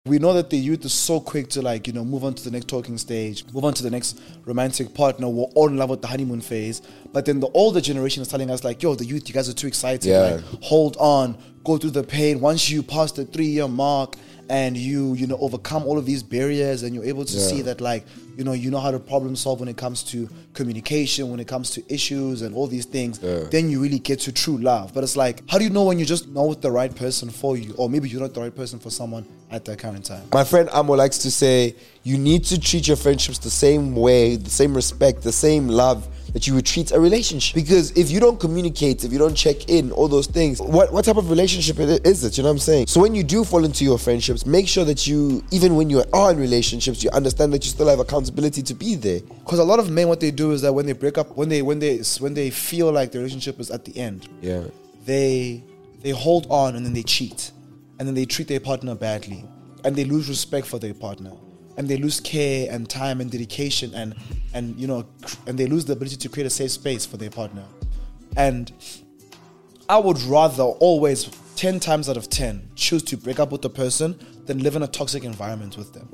We know that the youth is so quick to move on to the next talking stage, move on to the next romantic partner. We're all in love with the honeymoon phase. But then the older generation is telling us yo, the youth, you guys are too excited. Yeah. Hold on, go through the pain. Once you pass the 3-year mark and you overcome all of these barriers and you're able to see that you know how to problem solve when it comes to communication, when it comes to issues and all these things, then you really get to true love. But it's how do you know when you just know the right person for you, or maybe you're not the right person for someone at that current time? My friend Amo likes to say, you need to treat your friendships the same way, the same respect, the same love that you would treat a relationship. Because if you don't communicate, if you don't check in, all those things, what type of relationship is it? You know what I'm saying? So when you do fall into your friendships, make sure that you, even when you are in relationships, you understand that you still have accountability to be there. Because a lot of men, what they do is that when they break up, when they feel like the relationship is at the end, they hold on and then they cheat, and then they treat their partner badly, and they lose respect for their partner, and they lose care and time and dedication, and they lose the ability to create a safe space for their partner. And I would rather always 10 times out of 10 choose to break up with the person than live in a toxic environment with them.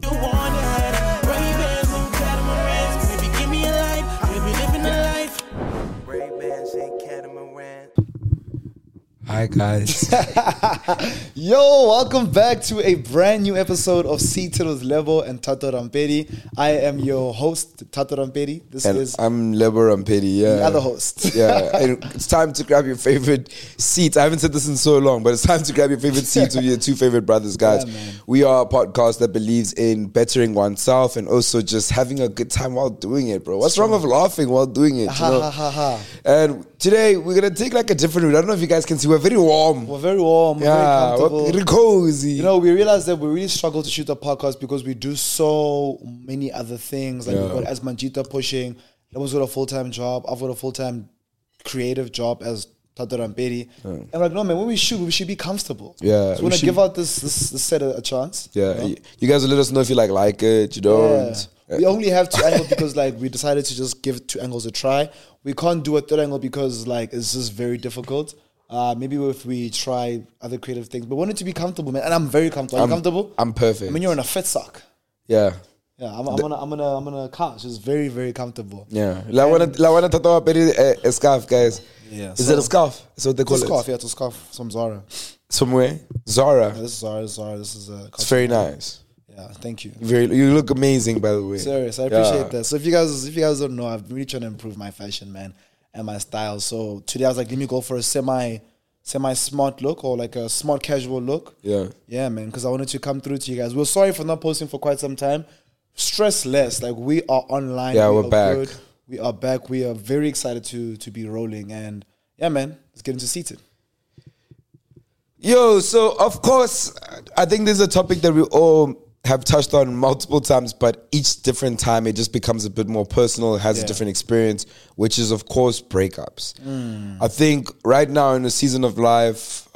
Hi guys. Yo, welcome back to a brand new episode of Seated with Lebo and Tato Rampedi. I am your host, Tato Rampedi. I'm Lebo Rampedi, the other host. And it's time to grab your favorite seats. I haven't said this in so long, but it's time to grab your favorite seats with your two favorite brothers, guys. Yeah, we are a podcast that believes in bettering oneself and also just having a good time while doing it, bro. What's wrong with laughing while doing it? And today we're gonna take a different route. I don't know if you guys can see. We're very warm. We're very warm. We're very comfortable. We're very cozy. We realized that we really struggle to shoot a podcast because we do so many other things. We've got Asmanjita pushing. Lemo's got a full-time job. I've got a full-time creative job as Tato Rampedi. And we're no, man, when we should be comfortable. Yeah. So we want to give out this set a chance. Yeah. You guys will let us know if you like it, you don't. Yeah. We only have 2 angles because we decided to just give 2 angles a try. We can't do a 3rd angle because it's just very difficult. Maybe if we try other creative things, but we want it to be comfortable, man. And I'm very comfortable. Are you comfortable? I'm perfect. I mean, you're in a fit sock. Yeah. Yeah, I'm on a couch. It's very, very comfortable. Yeah. La wanna tato a scarf, guys. Yeah. Is it a scarf? That's what they call it. It's a scarf. Yeah, it's a scarf. Some Zara. Somewhere. Zara. Yeah, this is Zara. This is a. It's very nice. Yeah, thank you. You look amazing, by the way. Serious, I appreciate that. So if you guys don't know, I've really trying to improve my fashion, man, and my style. So today I was let me go for a semi-smart look or a smart casual look. Yeah, man, because I wanted to come through to you guys. We're sorry for not posting for quite some time. Stress less. We are online. Yeah, we're back. Good. We are back. We are very excited to be rolling. And yeah, man, let's get into Seated. Yo, so of course, I think this is a topic that we all have touched on multiple times, but each different time it just becomes a bit more personal. It has a different experience, which is of course breakups. I think right now in the season of life,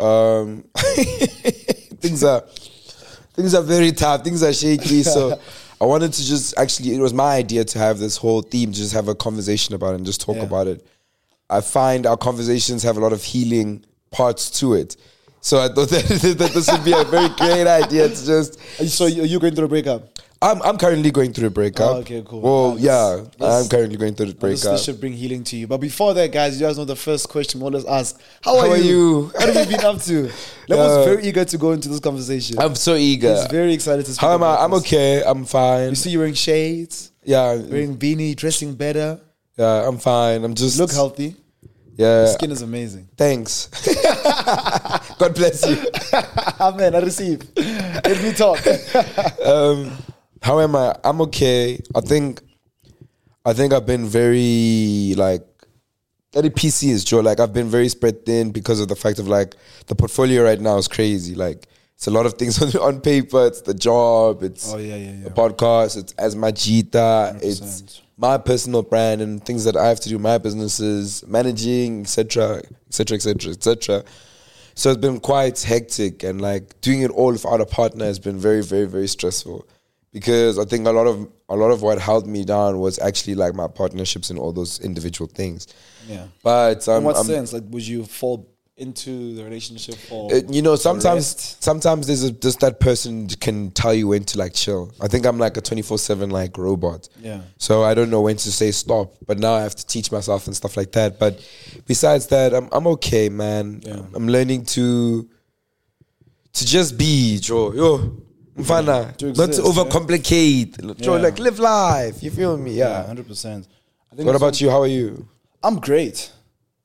things are very tough. Things are shaky. So I wanted to just it was my idea to have this whole theme, just have a conversation about it and just talk about it. I find our conversations have a lot of healing parts to it. So I thought that this would be a very great idea to just... So you're going through a breakup? I'm currently going through a breakup. Oh, okay, cool. Well, I'm currently going through a breakup. This should bring healing to you. But before that, guys, you guys know the first question we always ask. How are you? What have you been up to? Lemo's very eager to go into this conversation. I'm so eager. He's very excited to speak. How am I? I'm I'm okay. I'm fine. You see you wearing shades? Yeah. Wearing beanie, dressing better. Yeah, I'm fine. I'm just... Look healthy. Yeah. Your skin is amazing. Thanks. God bless you. Amen. I receive. Let me talk. How am I? I'm okay. I think I've been very very PC is Joe. I've been very spread thin because of the fact of the portfolio right now is crazy. It's a lot of things on paper. It's the job. It's the podcast. It's Asmanjita. It's my personal brand and things that I have to do, my businesses, managing, etc., etc., etc., etc. So it's been quite hectic, and doing it all without a partner has been very, very, very stressful. Because I think a lot of what held me down was actually my partnerships and all those individual things. Yeah. But in what sense? Would you fall into the relationship for sometimes there's just that person can tell you when to like chill. I think I'm like a 24/7 like robot. Yeah. So I don't know when to say stop, but now I have to teach myself and stuff like that. But besides that, I'm okay, man. Yeah. I'm learning to just be, Joe. Mfana, not to overcomplicate. Joe, like live life. You feel me? Yeah, 100%. What about you? How are you? I'm great.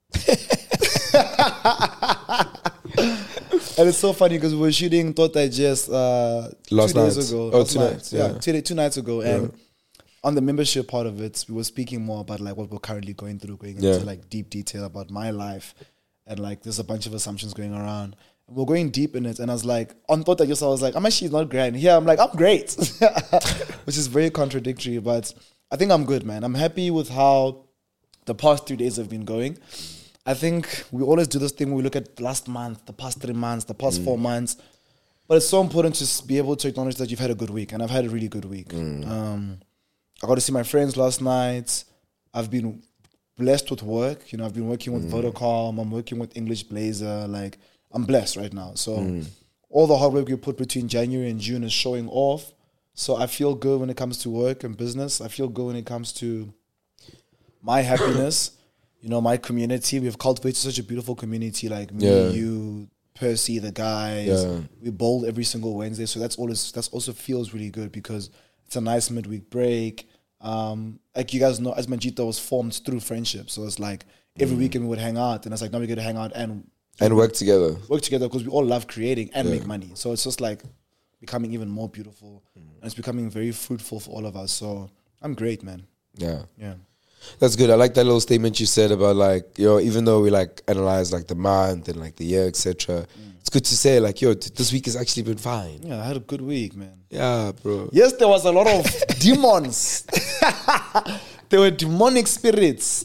And it's so funny because we were shooting Thought Digest last 2 days ago. Oh, 2 nights. Yeah, 2 nights ago. And on the membership part of it, we were speaking more about like what we're currently going through, going into like deep detail about my life. And like there's a bunch of assumptions going around. And we're going deep in it. And I was like, on Thought Digest, I was like, I'm actually not grand. Here, I'm like, I'm great. Which is very contradictory. But I think I'm good, man. I'm happy with how the past 3 days have been going. I think we always do this thing where we look at last month, the past 3 months, the past 4 months. But it's so important to be able to acknowledge that you've had a good week. And I've had a really good week. I got to see my friends last night. I've been blessed with work. You know, I've been working with Vodacom. I'm working with English Blazer. Like, I'm blessed right now. So all the hard work we put between January and June is showing off. So I feel good when it comes to work and business. I feel good when it comes to my happiness. You know, my community, we've cultivated such a beautiful community, like me, you, Percy, the guys. We bowl every single Wednesday. So that's also feels really good because it's a nice midweek break. Like you guys know, As Manjita was formed through friendship. So it's like every weekend we would hang out and it's like now we get to hang out and work together. Work together because we all love creating and make money. So it's just like becoming even more beautiful and it's becoming very fruitful for all of us. So I'm great, man. Yeah. Yeah. That's good. I like that little statement you said about like, even though we like analyze like the month and like the year, etc. It's good to say like, this week has actually been fine. Yeah, I had a good week, man. Yeah, bro. Yes, there was a lot of demons. There were demonic spirits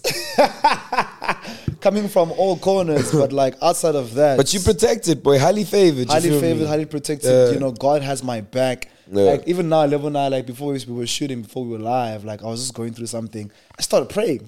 coming from all corners, but like outside of that. But you protected, boy. Highly favored. Highly protected. Yeah. You know, God has my back. Yeah. Like even now, Level and I, like before we were shooting, before we were live, like I was just going through something. I started praying.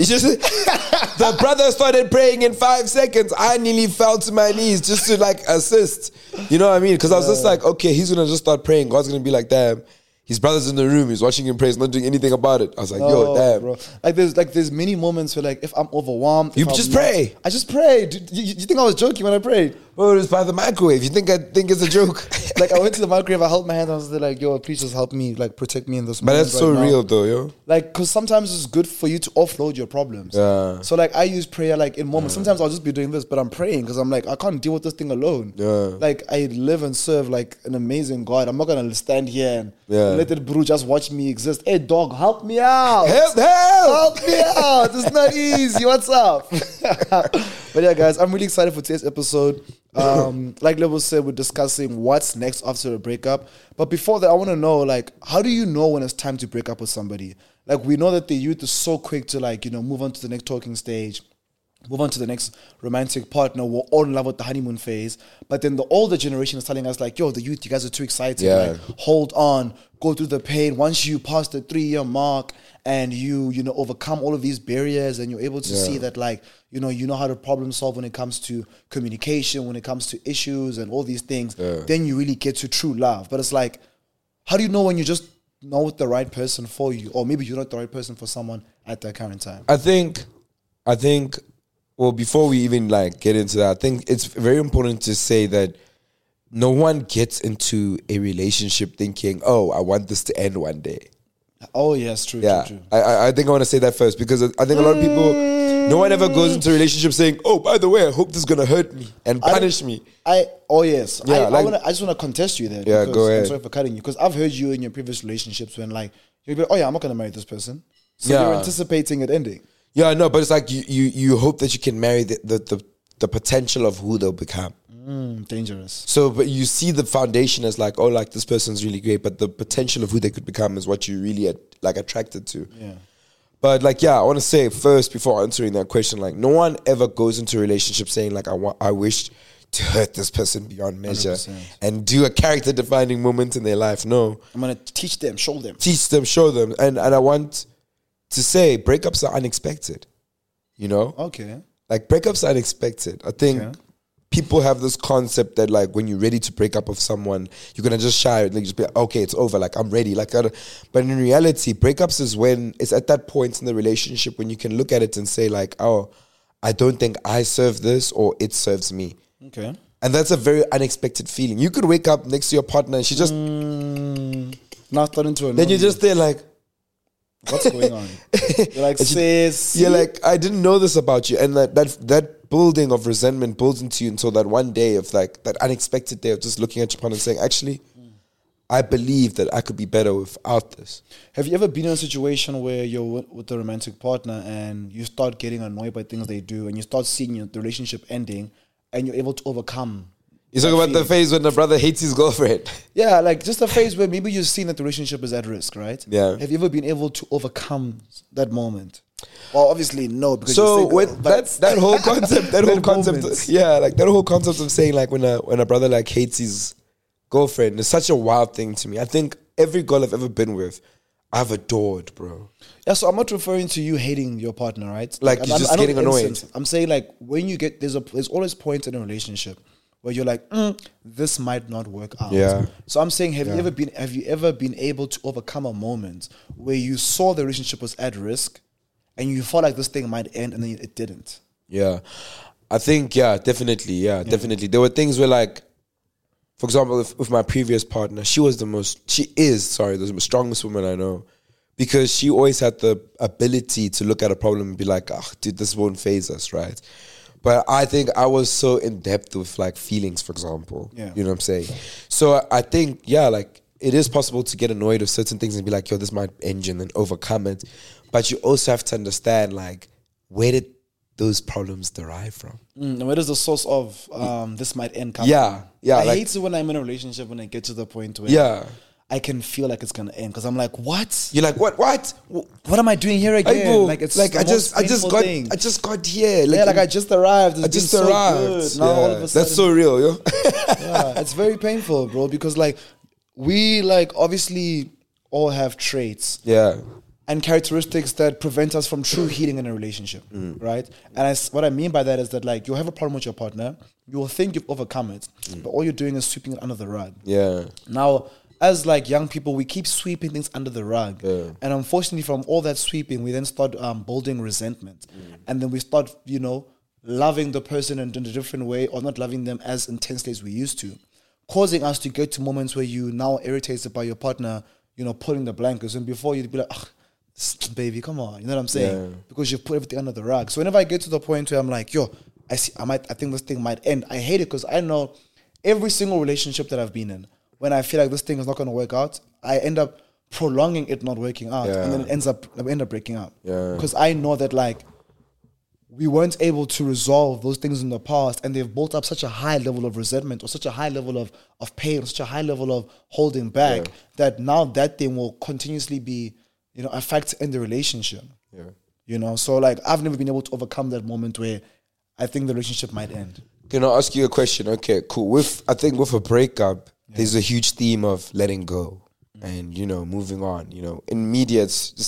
The brother started praying in 5 seconds. I nearly fell to my knees just to like assist. You know what I mean? Because I was just like, okay, he's gonna just start praying. God's gonna be like, damn. His brother's in the room. He's watching him pray. He's not doing anything about it. I was like, damn. Bro. There's many moments where like if I'm overwhelmed, you just pray. I just pray. You think I was joking when I prayed? Oh, it was by the microwave. You think I think it's a joke? Like I went to the microwave. I held my hand. I was like, please just help me, like protect me in this. But that's so real, though, yo. Like, cause sometimes it's good for you to offload your problems. Yeah. So like I use prayer like in moments. Sometimes I'll just be doing this, but I'm praying because I'm like I can't deal with this thing alone. Yeah. Like I live and serve like an amazing God. I'm not gonna stand here and let that brew just watch me exist. Hey dog, help me out. Help me out. It's not easy. What's up? But yeah, guys, I'm really excited for today's episode. Like Level said, we're discussing what's next after a breakup. But before that, I want to know, like, how do you know when it's time to break up with somebody? Like, we know that the youth is so quick to, like, you know, move on to the next talking stage, move on to the next romantic partner. We're all in love with the honeymoon phase. But then the older generation is telling us, like, the youth, you guys are too excited. Yeah. Like, hold on, go through the pain. Once you pass the 3-year mark and you overcome all of these barriers and you're able to see that, like, you know how to problem solve when it comes to communication, when it comes to issues and all these things, then you really get to true love. But it's like, how do you know when you just know the right person for you? Or maybe you're not the right person for someone at that current time? I think, well, before we even like get into that, I think it's very important to say that no one gets into a relationship thinking, oh, I want this to end one day. Oh, yes, true. I think I want to say that first because I think a lot of people, no one ever goes into a relationship saying, oh, by the way, I hope this is going to hurt me and punish me. Yes. Yeah, I just want to contest you there. Yeah, go ahead. I'm sorry for cutting you because I've heard you in your previous relationships when like, you'll be like, oh yeah, I'm not going to marry this person. So you're anticipating it ending. Yeah, no, but it's like you hope that you can marry the potential of who they'll become. Dangerous. So, but you see the foundation as like, oh, like this person's really great, but the potential of who they could become is what you really like attracted to. Yeah. But like, I want to say first before answering that question, like, no one ever goes into a relationship saying like, I wish to hurt this person beyond measure 100%. And do a character defining moment in their life. No, I'm gonna teach them, show them, and I want to say breakups are unexpected. You know, okay. Like breakups are unexpected. I think people have this concept that like when you're ready to break up with someone, you're gonna just shy and like, just be like, okay, it's over, like I'm ready, like that. But in reality, breakups is when it's at that point in the relationship when you can look at it and say like, oh, I don't think I serve this or it serves me. Okay. And that's a very unexpected feeling. You could wake up next to your partner and she just not starting to annoy then you're just there like, what's going on? You're like, sis. You're like, I didn't know this about you. And that building of resentment builds into you until that one day of like, that unexpected day of just looking at your partner and saying, actually, I believe that I could be better without this. Have you ever been in a situation where you're with a romantic partner and you start getting annoyed by things they do and you start seeing the relationship ending and you're able to overcome? You're talking about the phase when the brother hates his girlfriend. Yeah, like just a phase where maybe you've seen that the relationship is at risk, right? Yeah. Have you ever been able to overcome that moment? Well, obviously no. Because so with that whole concept, that whole concept of saying like when a brother like hates his girlfriend is such a wild thing to me. I think every girl I've ever been with, I've adored, bro. Yeah, so I'm not referring to you hating your partner, right? Like you're just getting annoyed. I'm saying like when you get there's always points in a relationship where you're like, this might not work out. Yeah. So I'm saying, have you ever been able to overcome a moment where you saw the relationship was at risk and you felt like this thing might end and then it didn't? Yeah. I think, definitely. There were things where like, for example, with my previous partner, she is the strongest woman I know. Because she always had the ability to look at a problem and be like, dude, this won't faze us, right? But I think I was so in depth with like feelings, for example. Yeah. You know what I'm saying? So I think, like it is possible to get annoyed with certain things and be like, yo, this might end and then overcome it. But you also have to understand like, where did those problems derive from? And where does the source of this might end come from? Yeah. I hate it when I'm in a relationship when I get to the point where I can feel like it's gonna end because I'm like, what? You're like, what? What am I doing here again? Like it's like I just got here. Like, I just arrived. I just arrived. So now all of a sudden, that's so real, yo. Yeah, it's very painful, bro. Because like we like obviously all have traits. Yeah. And characteristics that prevent us from true healing in a relationship, right? And what I mean by that is that like you'll have a problem with your partner, you'll think you've overcome it, but all you're doing is sweeping it under the rug. Yeah. Now, as like young people, we keep sweeping things under the rug. Yeah. And unfortunately, from all that sweeping, we then start building resentment. And then we start, loving the person in a different way or not loving them as intensely as we used to, causing us to get to moments where you now irritated by your partner, pulling the blankets. And before you'd be like, baby, come on. You know what I'm saying? Yeah. Because you've put everything under the rug. So whenever I get to the point where I'm like, I think this thing might end. I hate it because I know every single relationship that I've been in, when I feel like this thing is not going to work out, I end up prolonging it not working out, and then we end up breaking up. Because I know that like we weren't able to resolve those things in the past, and they've built up such a high level of resentment or such a high level of pain, or such a high level of holding back that now that thing will continuously be, a factor in the relationship. Yeah. So like I've never been able to overcome that moment where I think the relationship might end. Can I ask you a question? Okay, cool. I think with a breakup, there's a huge theme of letting go and moving on. In media,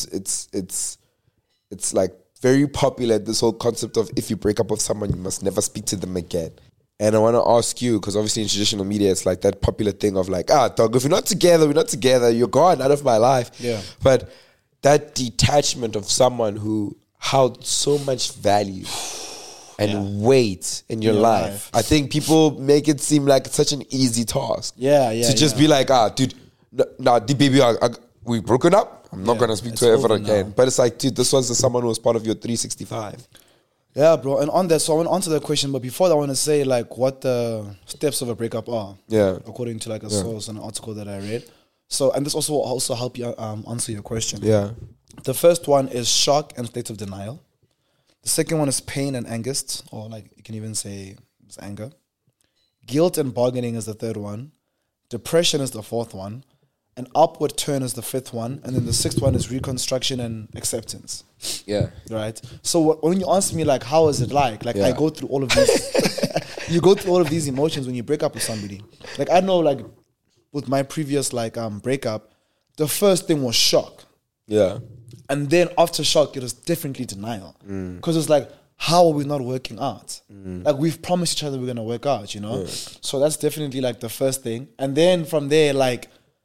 it's like very popular, this whole concept of if you break up with someone, you must never speak to them again. And I want to ask you, because obviously in traditional media, it's like that popular thing of like, dog, if we're not together, we're not together. You're gone out of my life. Yeah. But that detachment of someone who held so much value and weight in your life. I think people make it seem like it's such an easy task. To just be like, dude, the baby, we broken up. I'm not going to speak to her ever again. Now. But it's like, dude, this was someone who was part of your 365. Yeah, bro. And on that, so I want to answer that question. But before that, I want to say like what the steps of a breakup are. Yeah. According to like a source and an article that I read. So, and this also will also help you answer your question. Yeah. The first one is shock and state of denial. The second one is pain and angst, or like you can even say it's anger. Guilt and bargaining is the third one. Depression is the fourth one. An upward turn is the fifth one. And then the sixth one is reconstruction and acceptance. Yeah. Right? So when you ask me like, how is it like? Like I go through all of these. You go through all of these emotions when you break up with somebody. Like I know like with my previous like breakup, the first thing was shock. Yeah. And then after shock, it was definitely denial. Because it's like, how are we not working out? Like, we've promised each other we're gonna work out, you know? So that's definitely like the first thing. And then from there, like,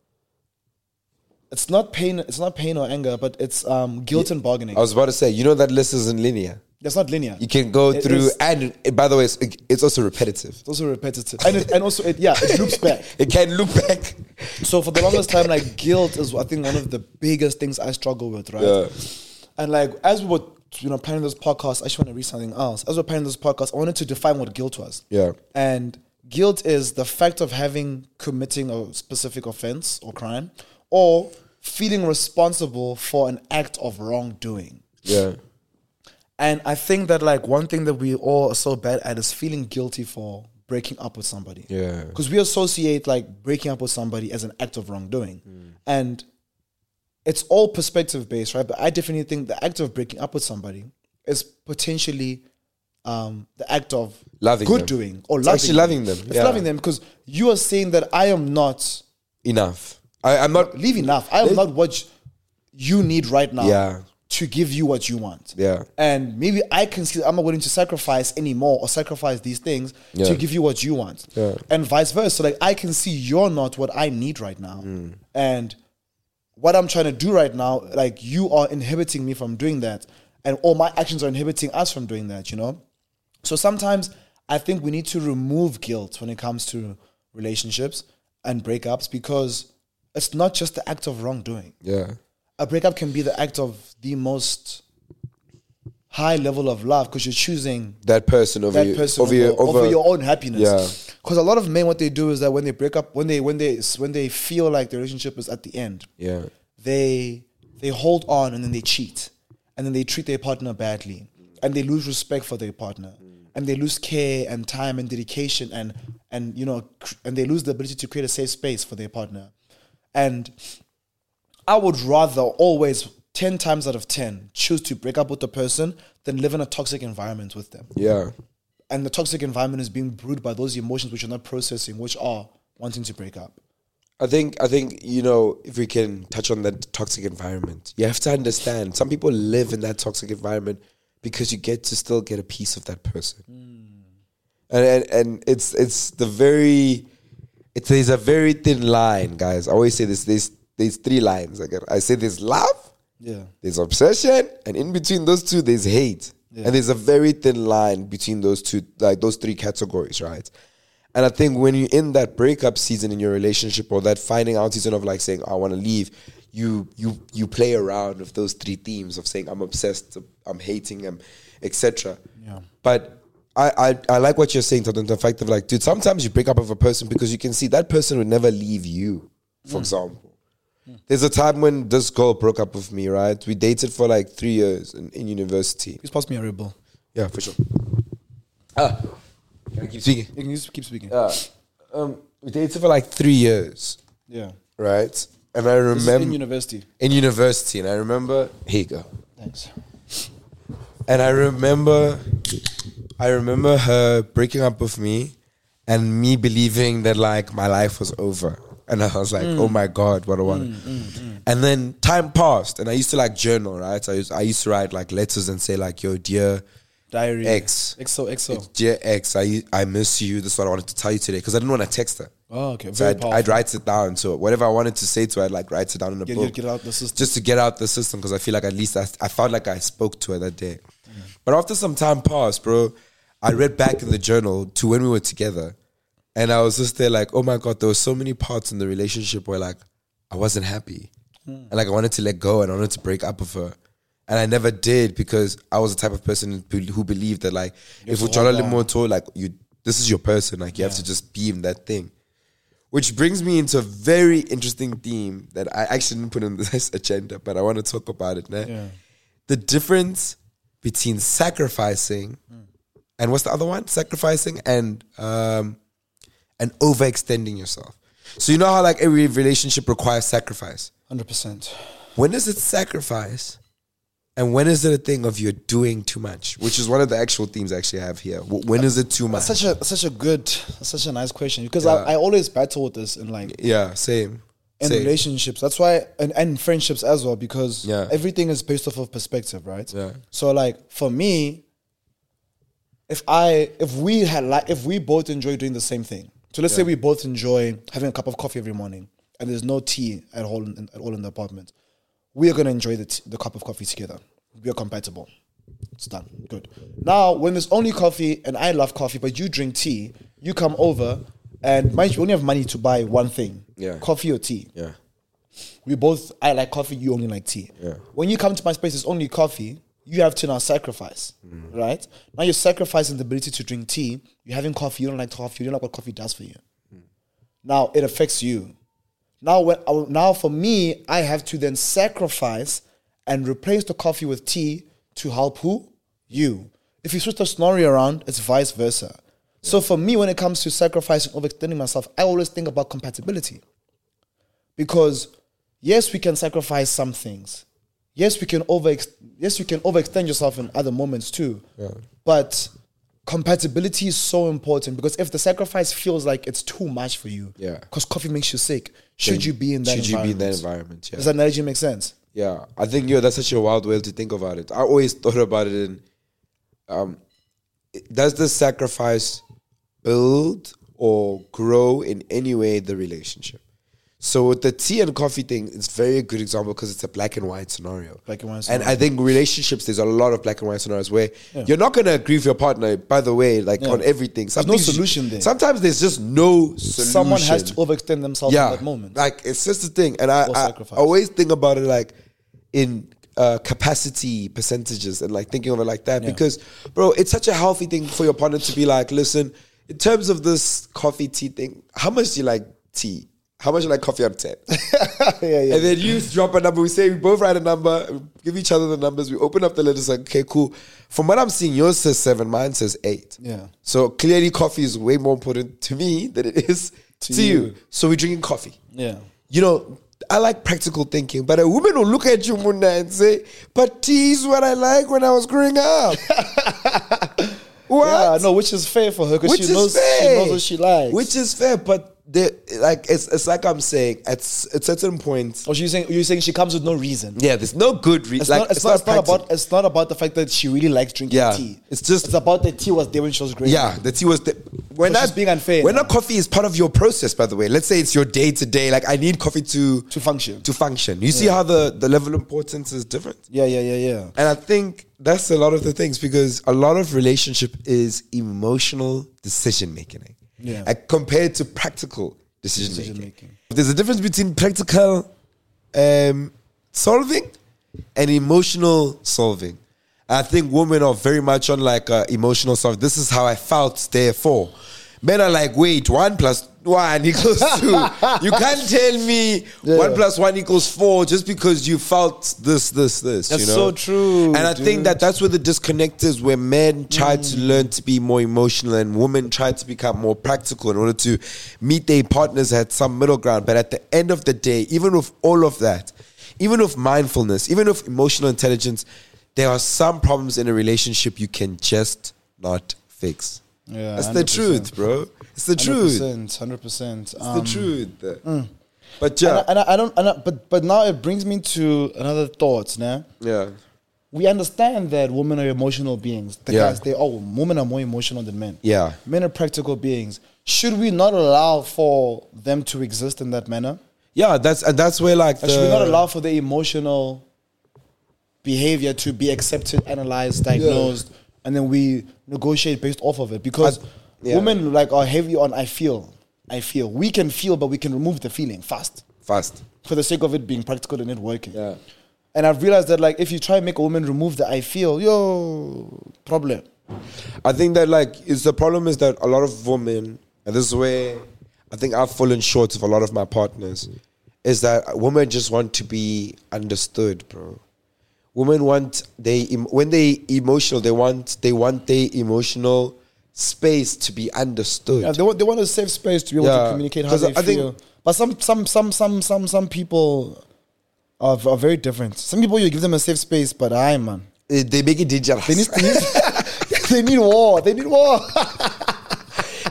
it's not pain or anger, but it's guilt and bargaining. I was about to say, you know that list isn't linear. That's not linear. You can go through, and by the way, it's also repetitive. It's also repetitive. And also, it loops back. It can loop back. So for the longest time, like, guilt is, I think, one of the biggest things I struggle with, right? Yeah. And like, as we were, planning this podcast, I just want to read something else. As we were planning this podcast, I wanted to define what guilt was. Yeah. And guilt is the fact of committing a specific offense or crime, or feeling responsible for an act of wrongdoing. Yeah. And I think that, like, one thing that we all are so bad at is feeling guilty for breaking up with somebody. Yeah. Because we associate, like, breaking up with somebody as an act of wrongdoing. And it's all perspective based, right? But I definitely think the act of breaking up with somebody is potentially the act of loving good them. doing or It's loving actually loving them. It's loving them, because you are saying that I am not enough. I'm not leave enough. I am not what you need right now. Yeah. To give you what you want. Yeah. And maybe I can see I'm not willing to sacrifice anymore or sacrifice these things to give you what you want. Yeah. And vice versa. So, like, I can see you're not what I need right now. And what I'm trying to do right now, like, you are inhibiting me from doing that. And all my actions are inhibiting us from doing that, you know? So sometimes I think we need to remove guilt when it comes to relationships and breakups, because it's not just the act of wrongdoing. Yeah. A breakup can be the act of the most high level of love, because you're choosing that person over your own happiness. Yeah. Because a lot of men, what they do is that when they break up, when they feel like the relationship is at the end, they hold on and then they cheat, and then they treat their partner badly, and they lose respect for their partner, and they lose care and time and dedication, and they lose the ability to create a safe space for their partner. And I would rather always, 10 times out of 10, choose to break up with the person than live in a toxic environment with them. Yeah. And the toxic environment is being brewed by those emotions which you're not processing, which are wanting to break up. I think, if we can touch on that toxic environment, you have to understand, some people live in that toxic environment because you get to still get a piece of that person. And there's a very thin line, guys. I always say this, there's 3 lines. I say there's love, there's obsession, and in between those two, there's hate. And there's a very thin line between those two, like those 3 categories, right? And I think when you're in that breakup season in your relationship, or that finding out season of like saying, I want to leave, you play around with those 3 themes of saying, I'm obsessed, I'm hating, etc. Yeah. But I like what you're saying, to the fact of like, dude, sometimes you break up with a person because you can see that person would never leave you, for example. There's a time when this girl broke up with me, right? We dated for like 3 years in university. Please pass me a Red Bull. Yeah, for sure. Can I keep speaking? You can just keep speaking. We dated for like 3 years. Yeah. Right? And I remember... in university. In university. And I remember... Here you go. Thanks. And I remember her breaking up with me and me believing that like my life was over. And I was like, oh my God, what a wonder. And then time passed and I used to like journal, right? I used to write like letters and say like, yo, dear diary X. XO. Dear X, I miss you. This is what I wanted to tell you today. Because I didn't want to text her. Oh, okay. So I'd write it down. So whatever I wanted to say to her, I'd like write it down in a book. Get out the system. Just to get out the system, because I feel like at least I felt like I spoke to her that day. But after some time passed, bro, I read back in the journal to when we were together. And I was just there like, oh my God, there were so many parts in the relationship where like I wasn't happy. And like I wanted to let go and I wanted to break up with her. And I never did, because I was the type of person who believed that like, if Ujola Limoto, like this is your person, like you have to just be in that thing. Which brings me into a very interesting theme that I actually didn't put on this agenda, but I want to talk about it now. Yeah. The difference between sacrificing and what's the other one? Sacrificing and overextending yourself. So you know how like every relationship requires sacrifice? 100%. When is it sacrifice? And when is it a thing of you're doing too much? Which is one of the actual themes I actually have here. When is it too much? Such a nice question, because I always battle with this in like same relationships. That's why and friendships as well, because everything is based off of perspective, right? Yeah. So like for me, if we both enjoy doing the same thing. So let's say we both enjoy having a cup of coffee every morning, and there's no tea at all in the apartment. We are gonna enjoy the cup of coffee together. We are compatible. It's done. Good. Now, when there's only coffee, and I love coffee, but you drink tea, you come over, and mind you, we only have money to buy one thing: coffee or tea. Yeah. I like coffee, you only like tea. Yeah. When you come to my space, it's only coffee. You have to now sacrifice, right? Now you're sacrificing the ability to drink tea. You're having coffee. You don't like coffee. You don't like what coffee does for you. Now it affects you. Now for me, I have to then sacrifice and replace the coffee with tea to help who? You. If you switch the scenario around, it's vice versa. Yeah. So for me, when it comes to sacrificing, overextending myself, I always think about compatibility. Because yes, we can sacrifice some things. Yes, you can overextend yourself in other moments too. Yeah. But compatibility is so important, because if the sacrifice feels like it's too much for you, because coffee makes you sick, should you be in that environment? Yeah. Does that analogy make sense? Yeah, I think that's such a wild way to think about it. I always thought about it in, does the sacrifice build or grow in any way the relationship? So with the tea and coffee thing, it's very a good example because it's a black and white scenario. And I think relationships, there's a lot of black and white scenarios where you're not going to agree with your partner, by the way, on everything. There's no solution there. Sometimes there's just no solution. Someone has to overextend themselves in that moment. Like, it's just the thing. And I always think about it like in capacity percentages and like thinking of it like that. Because, bro, it's such a healthy thing for your partner to be like, listen, in terms of this coffee tea thing, how much do you like tea? How much you like coffee out of 10? And then you drop a number. We say we both write a number, give each other the numbers. We open up the letters like, okay, cool. From what I'm seeing, yours says 7, mine says 8. Yeah. So clearly coffee is way more important to me than it is to you. So we're drinking coffee. Yeah. You know, I like practical thinking, but a woman will look at you, Munda, and say, but tea is what I like when I was growing up. What? Yeah, no, which is fair for her because she knows what she likes. Which is fair, but it's like I'm saying at certain points. Or you're saying she comes with no reason. Yeah, there's no good reason. It's not about the fact that she really likes drinking tea. It's about the tea was there when she was growing up. Yeah, the tea was there. We're not being unfair. When coffee is part of your process, by the way. Let's say it's your day to day. Like, I need coffee to function. You see how the level of importance is different? Yeah. And I think that's a lot of the things, because a lot of relationship is emotional decision making. Yeah. Like, compared to practical decision making. There's a difference between practical solving and emotional solving. I think women are very much on like emotional solving. This is how I felt, therefore. Men are like, wait, 1 + 1 = 2. You can't tell me 1 + 1 = 4 just because you felt this. That's so true. And I think that's where the disconnect is, where men try to learn to be more emotional and women try to become more practical in order to meet their partners at some middle ground. But at the end of the day, even with all of that, even with mindfulness, even with emotional intelligence, there are some problems in a relationship you can just not fix. Yeah, that's 100%. The truth, bro. It's the truth. 100%. It's the truth. But yeah, but now it brings me to another thought, nah? Yeah. We understand that women are emotional beings. Guys, women are more emotional than men. Yeah. Men are practical beings. Should we not allow for them to exist in that manner? Yeah, that's where like should we not allow for their emotional behavior to be accepted, analyzed, diagnosed, and then we negotiate based off of it? Because women are heavy on I feel. We can feel, but we can remove the feeling fast. For the sake of it being practical and it working. Yeah. And I've realized that like if you try and make a woman remove the I feel, problem. I think that the problem is that a lot of women, and this is where I think I've fallen short of a lot of my partners, is that women just want to be understood, bro. Women want when they emotional, they want their emotional space to be understood. Yeah, they want a safe space to be able to communicate how they feel. But some people are very different. Some people you give them a safe space, but man, they make it dangerous. They need war.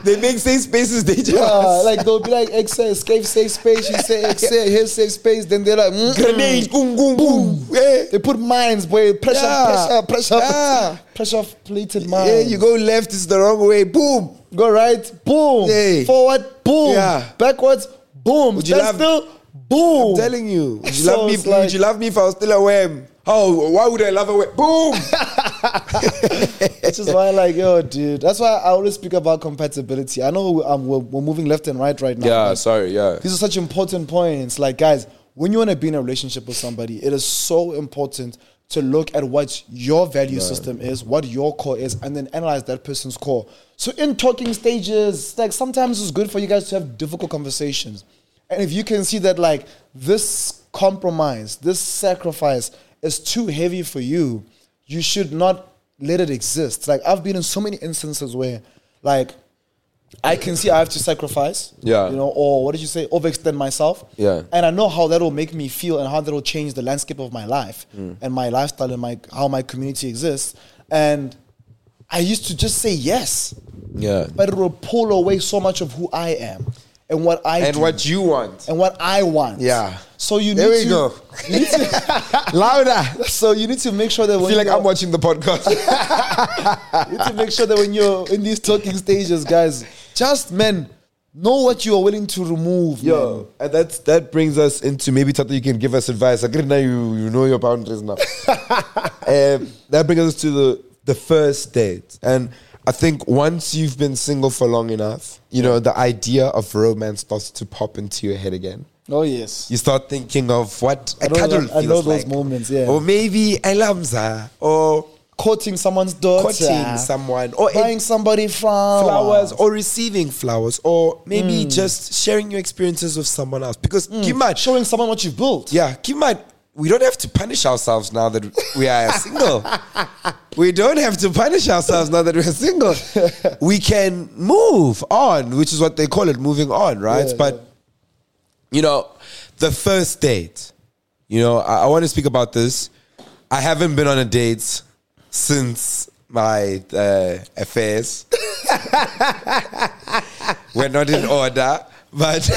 They make safe spaces dangerous. Yeah, like they'll be like, escape safe space. You say exit, here's safe space. Then they're like, grenade, boom, boom, boom. Yeah. They put mines, boy. Pressure plated mines. Yeah, you go left, it's the wrong way. Boom. Go right, boom. Yeah. Forward, boom. Yeah. Backwards, boom. Would you love still, boom. I'm telling you. Would you So love me? it's like- Would you love me if I was still a worm? Oh, why would I love a worm? Boom. Which is why, like, yo, dude. That's why I always speak about compatibility. I know we're moving left and right now. Yeah, but sorry, yeah. these are such important points. Like, guys, when you want to be in a relationship with somebody, it is so important to look at what your value system is, what your core is, and then analyze that person's core. So in talking stages, like, sometimes it's good for you guys to have difficult conversations. And if you can see that, like, this compromise, this sacrifice is too heavy for you, you should not let it exist. Like, I've been in so many instances where, like, I can see I have to sacrifice, Yeah. you know, or what did you say, overextend myself. Yeah. And I know how that will make me feel and how that will change the landscape of my life and my lifestyle and how my community exists. And I used to just say yes, Yeah. but it will pull away so much of who I am and what I do what you want. and what I want. Yeah. So you need There we to, go. You need to Louder. so you need to make sure that I when feel like you're- I'm watching the podcast. you need to make sure that when you're in these talking stages, guys, just know what you are willing to remove. Man. Yo, and that brings us into maybe Tata, you can give us advice. I now you know your boundaries now. That brings us to the first date. And I think once you've been single for long enough, you know, the idea of romance starts to pop into your head again. Oh yes. You start thinking of what a I know cuddle that- I feels know those like. moments, yeah. Or maybe a lamza, or Courting someone's daughter, courting someone, or buying somebody flowers, or receiving flowers, or maybe just sharing your experiences with someone else. Because keep in mind, showing someone what you've built. yeah, keep in mind, we don't have to punish ourselves now that we are single. We don't have to punish ourselves now that we're single. We can move on, which is what they call it, moving on, right? Yeah, but, you know, the first date, you know, I want to speak about this. I haven't been on a date since my affairs. We're not in order, but...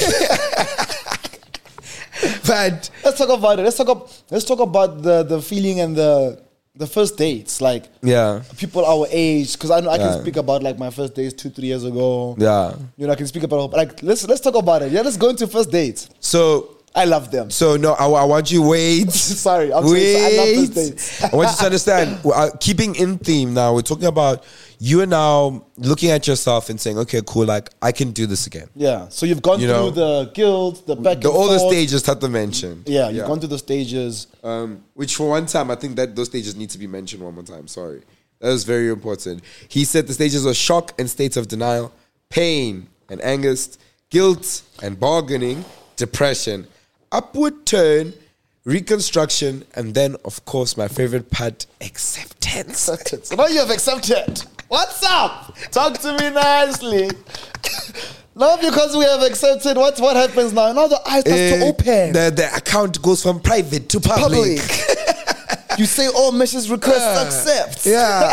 but Let's talk about it. Let's talk about the feeling and the first dates. Like, yeah, people our age, because I know I Yeah. can speak about like my first dates 2-3 years ago. yeah. You know, I can speak about like let's talk about it. Yeah, let's go into first dates. So I love them. no, I want you wait. Sorry, I'm wait. saying I love first dates. I want you to understand. Keeping in theme now, we're talking about you are now looking at yourself and saying, okay, cool, like I can do this again. Yeah. So you've gone You through know, the guilt, the back, All and the forth. stages Tata mentioned. Yeah, you've gone through the stages. Which for one time, I think that those stages need to be mentioned one more time. Sorry. That was very important. He said the stages are shock and states of denial, pain and angst, guilt and bargaining, depression, upward turn, reconstruction, and then, of course, my favorite part, acceptance. So now you have accepted. What's up? Talk to me nicely. Now because we have accepted, what happens now? Now the eyes start to open. The account goes from private to public. You say, oh, message request accept. Yeah.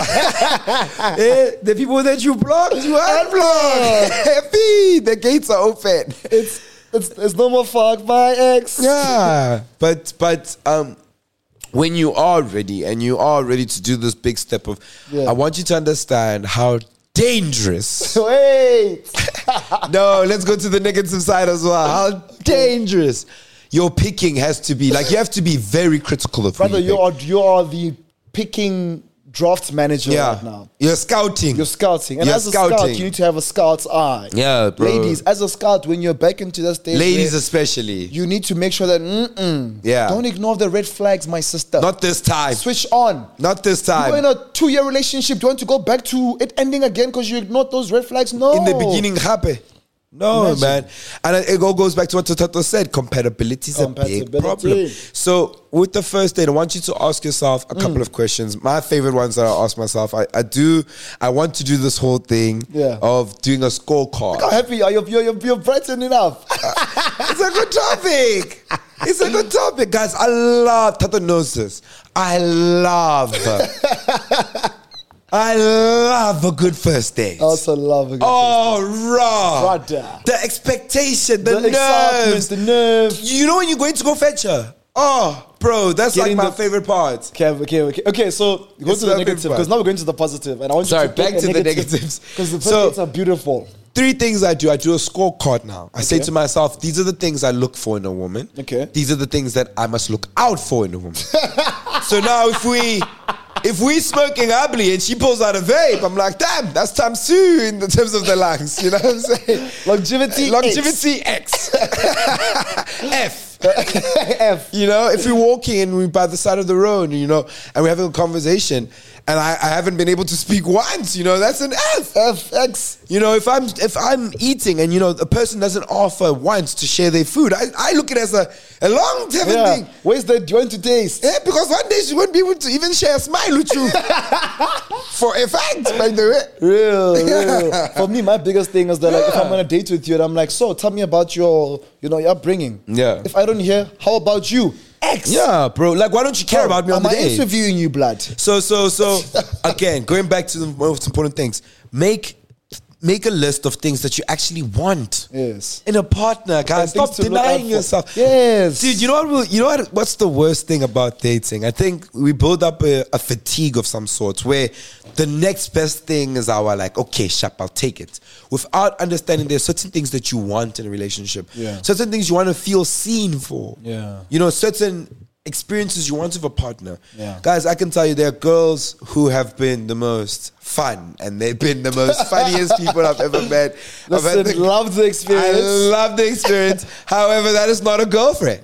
The people that you blocked, you unblocked. Happy. The gates are open. It's no more fuck by ex. Yeah. But when you are ready and you are ready to do this big step of, I want you to understand how dangerous. Wait. No, let's go to the negative side as well. How dangerous your picking has to be. Like, you have to be very critical of Brother, who you pick. you are the picking draft manager right now. You're scouting. You're scouting. And You're as a scout, you need to have a scout's eye. Yeah, bro. Ladies, as a scout, when you're back into that stage, Ladies where especially. you need to make sure that, don't ignore the red flags, my sister. Not this time. Switch on. Not this time. You're in a 2-year relationship. Do you want to go back to it ending again because you ignored those red flags? No. In the beginning, happy. No, Imagine. man. And it all goes back to what Tato said. Compatibility is a big problem. So with the first date, I want you to ask yourself a couple of questions. My favorite ones that I ask myself, I want to do this whole thing of doing a scorecard. How happy are you? You're brightening up. It's a good topic. It's a good topic, guys. I love, Tato knows this. I love I love a good first date. I also love a good raw. Brother. The expectation, the excitement, nerves. the nerves. You know when you're going to go fetch her? Oh, bro, that's Getting like my favorite part. Okay, so go It's to the my negative, favorite because now we're going to the positive. And I want Sorry, you to pick back a to the negative, negatives. because the first So- dates are beautiful. 3 things I do. I do a scorecard now. I say to myself, these are the things I look for in a woman. Okay. These are the things that I must look out for in a woman. So now if we smoking ugly and she pulls out a vape, I'm like, damn, that's times 2 in the terms of the lungs. You know what I'm saying? Longevity X. F. F. You know, if we're walking and we're by the side of the road, you know, and we're having a conversation, and I haven't been able to speak once, you know, that's an F. X. You know, if I'm eating and, you know, a person doesn't offer once to share their food, I look at it as a long-term thing. Where's the do you want to taste? Yeah, because one day she won't be able to even share a smile with you. For a fact, by the way. Real. For me, my biggest thing is that like, if I'm on a date with you and I'm like, so tell me about your upbringing. Yeah. If I don't hear, how about you? X. Yeah, bro. Like, why don't you care about me on the Am I day? interviewing you, blood? So again, going back to the most important things, make a list of things that you actually want. Yes. In a partner, guys. Stop things to look out denying for. yourself. Yes. Dude, you know what? What's the worst thing about dating? I think we build up a fatigue of some sort where the next best thing is our like, okay, Shap, I'll take it. Without understanding there's certain things that you want in a relationship. Yeah. Certain things you want to feel seen for. Yeah. You know, certain experiences you want with a partner. Yeah. Guys, I can tell you there are girls who have been the most fun and they've been the most funniest people I've ever met. Listen, love the experience. I love the experience. However, that is not a girlfriend.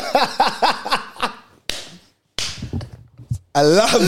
I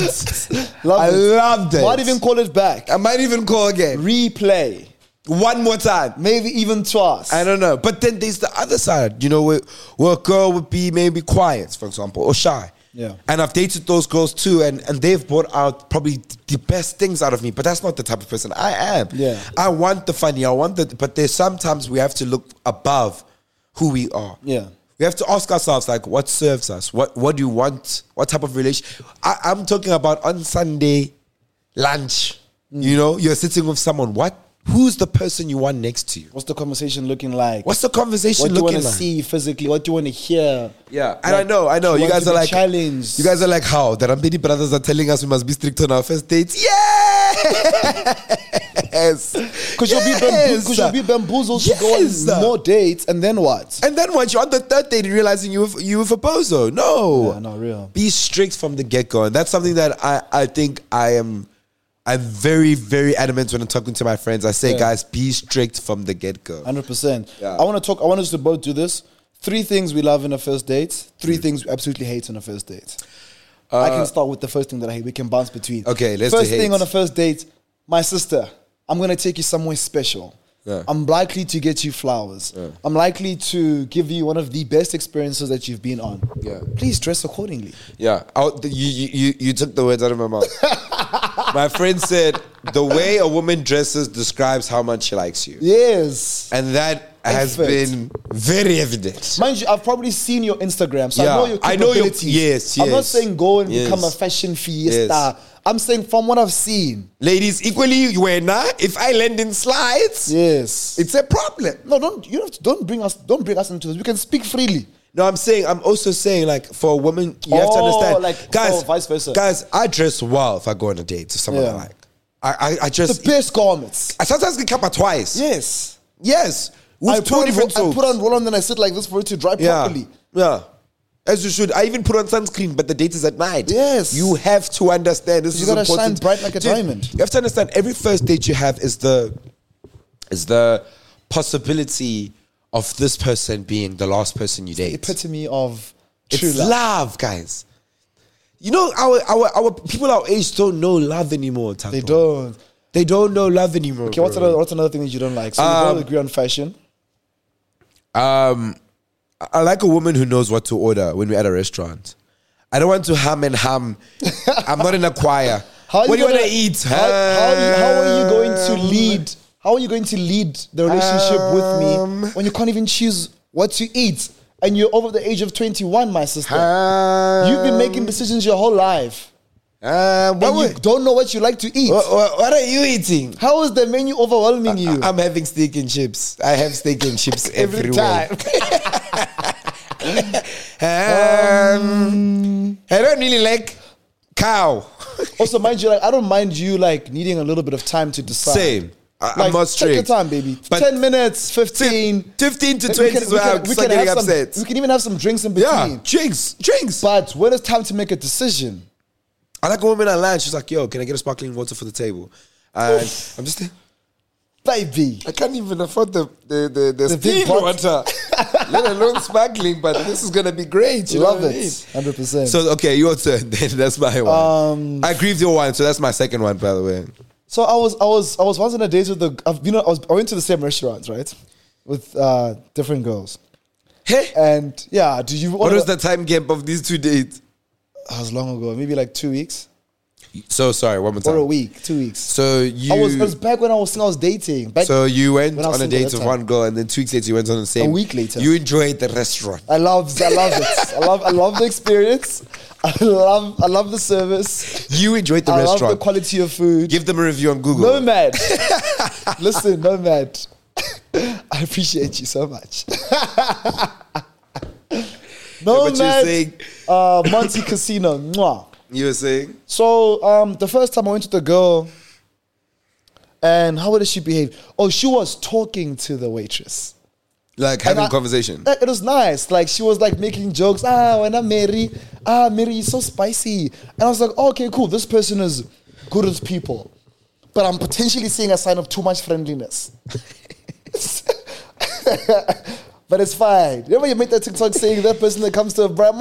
loved it. Might even call it back. I might even call again. Replay. One more time. Maybe even twice. I don't know. But then there's the other side, you know, where a girl would be maybe quiet, for example, or shy. Yeah. And I've dated those girls too, and they've brought out probably the best things out of me, but that's not the type of person I am. Yeah. I want the funny, but there's sometimes we have to look above who we are. Yeah. We have to ask ourselves, like, what serves us? What do you want? What type of relation? I'm talking about on Sunday lunch. You know, you're sitting with someone. Who's the person you want next to you? What's the conversation looking like? What's the conversation looking like? What do you want to see physically? What do you want to hear? Yeah, and like, I know. You guys are like challenged. You guys are like, how? The Rampedi brothers are telling us we must be strict on our first dates. Yes, because you'll be bamboozled to go on more dates, and then what? And then what? You're on the third date realizing you with a bozo. No, yeah, not real. Be strict from the get go, and that's something that I think I'm very, very adamant when I'm talking to my friends. I say, guys, be strict from the get-go. 100%. Yeah. I want us to both do this. 3 things we love in a first date. 3 things we absolutely hate on a first date. I can start with the first thing that I hate. We can bounce between. Okay, let's First do hate. thing on a first date, my sister, I'm going to take you somewhere special. Yeah. I'm likely to get you flowers. Yeah. I'm likely to give you one of the best experiences that you've been on. Yeah. Please dress accordingly. Yeah. You took the words out of my mouth. My friend said, the way a woman dresses describes how much she likes you. Yes. And that has been very evident. Mind you, I've probably seen your Instagram, so I know your capabilities. Yes. I'm not saying go and become a fashion fiesta. Yes. I'm saying from what I've seen. Ladies, equally, if I land in slides, yes, it's a problem. No, don't bring us into this. We can speak freely. No, I'm also saying, like, for a woman, you have to understand. Like, guys, vice versa. Guys, I dress well if I go on a date to someone I like. I just... The best garments. I sometimes get cut twice. Yes. With 2 different soaps. I put on roll-on, then I sit like this for it to dry properly. Yeah. As you should. I even put on sunscreen, but the date is at night. Yes. You have to understand. This is important. You gotta shine bright like a diamond. You have to understand, every first date you have is the possibility of this person being the last person you date. The epitome of true love, guys. You know, our people our age don't know love anymore, Tato. They don't. They don't know love anymore. Okay, what's another thing that you don't like? So we both agree on fashion. I like a woman who knows what to order when we're at a restaurant. I don't want to ham and ham. I'm not in a choir. What do you want to eat? How are you going to lead? How are you going to lead the relationship with me when you can't even choose what to eat and you're over the age of 21, my sister? You've been making decisions your whole life. And you don't know what you like to eat. What are you eating? How is the menu overwhelming you? I'm having steak and chips. I have steak and chips Every everywhere. time. I don't really like cow. Also, mind you, like I don't mind you like needing a little bit of time to decide. Same. I'm Like, not straight. take your time, baby. But 10 minutes, 15. 15 to 20 is where I'm start getting upset. We can even have some drinks in between. Yeah, drinks. But when it's time to make a decision, I like a woman at lunch. She's like, yo, can I get a sparkling water for the table? And I'm just there. baby. I can't even afford the big steamed pot. water, let alone sparkling. But this is gonna be great. You Love know it, what I mean? 100%. So okay, your turn. Then that's my one. I agree with your one. So that's my second one, by the way. So I was once on a date with I went to the same restaurants, right, with different girls. Hey, And yeah, do you? what was the time gap of these 2 dates? That was long ago, maybe like 2 weeks So sorry, one more time. or a week, 2 weeks. So you, It was back when I was dating. so you went when I was on a single date that with time. one girl, and then 2 weeks later you went on the same. A week later. you enjoyed the restaurant. I love it. I love the experience. I love the service. You enjoyed the I love restaurant. the quality of food. Give them a review on Google. Nomad. Listen, Nomad. I appreciate you so much. But you're Nomad. saying, Monte Casino. Mwah. you were saying, So the first time I went to the girl, and how did she behave? Oh, she was talking to the waitress. like having I- a conversation. It was nice. Like she was like making jokes. When I'm Mary, Mary, you're so spicy. And I was like, oh, okay, cool. This person is good with people, but I'm potentially seeing a sign of too much friendliness. But it's fine. Remember you made that TikTok saying that person that comes to a bar,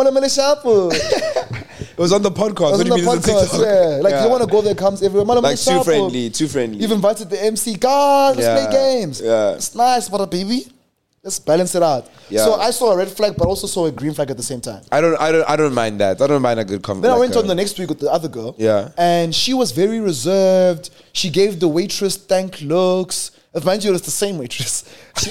It was on the podcast. on What do the you mean it's a podcast, TikTok? yeah. Like you want to go there, comes everywhere. Like too friendly, too friendly. You've invited the MC. God, let's Yeah, play games. yeah. It's nice, but baby, let's balance it out. Yeah. So I saw a red flag, but also saw a green flag at the same time. I don't mind that. I don't mind a good conversation. Then I went on the next week with the other girl. Yeah. And she was very reserved. She gave the waitress thank looks. Mind you, it's the same waitress. She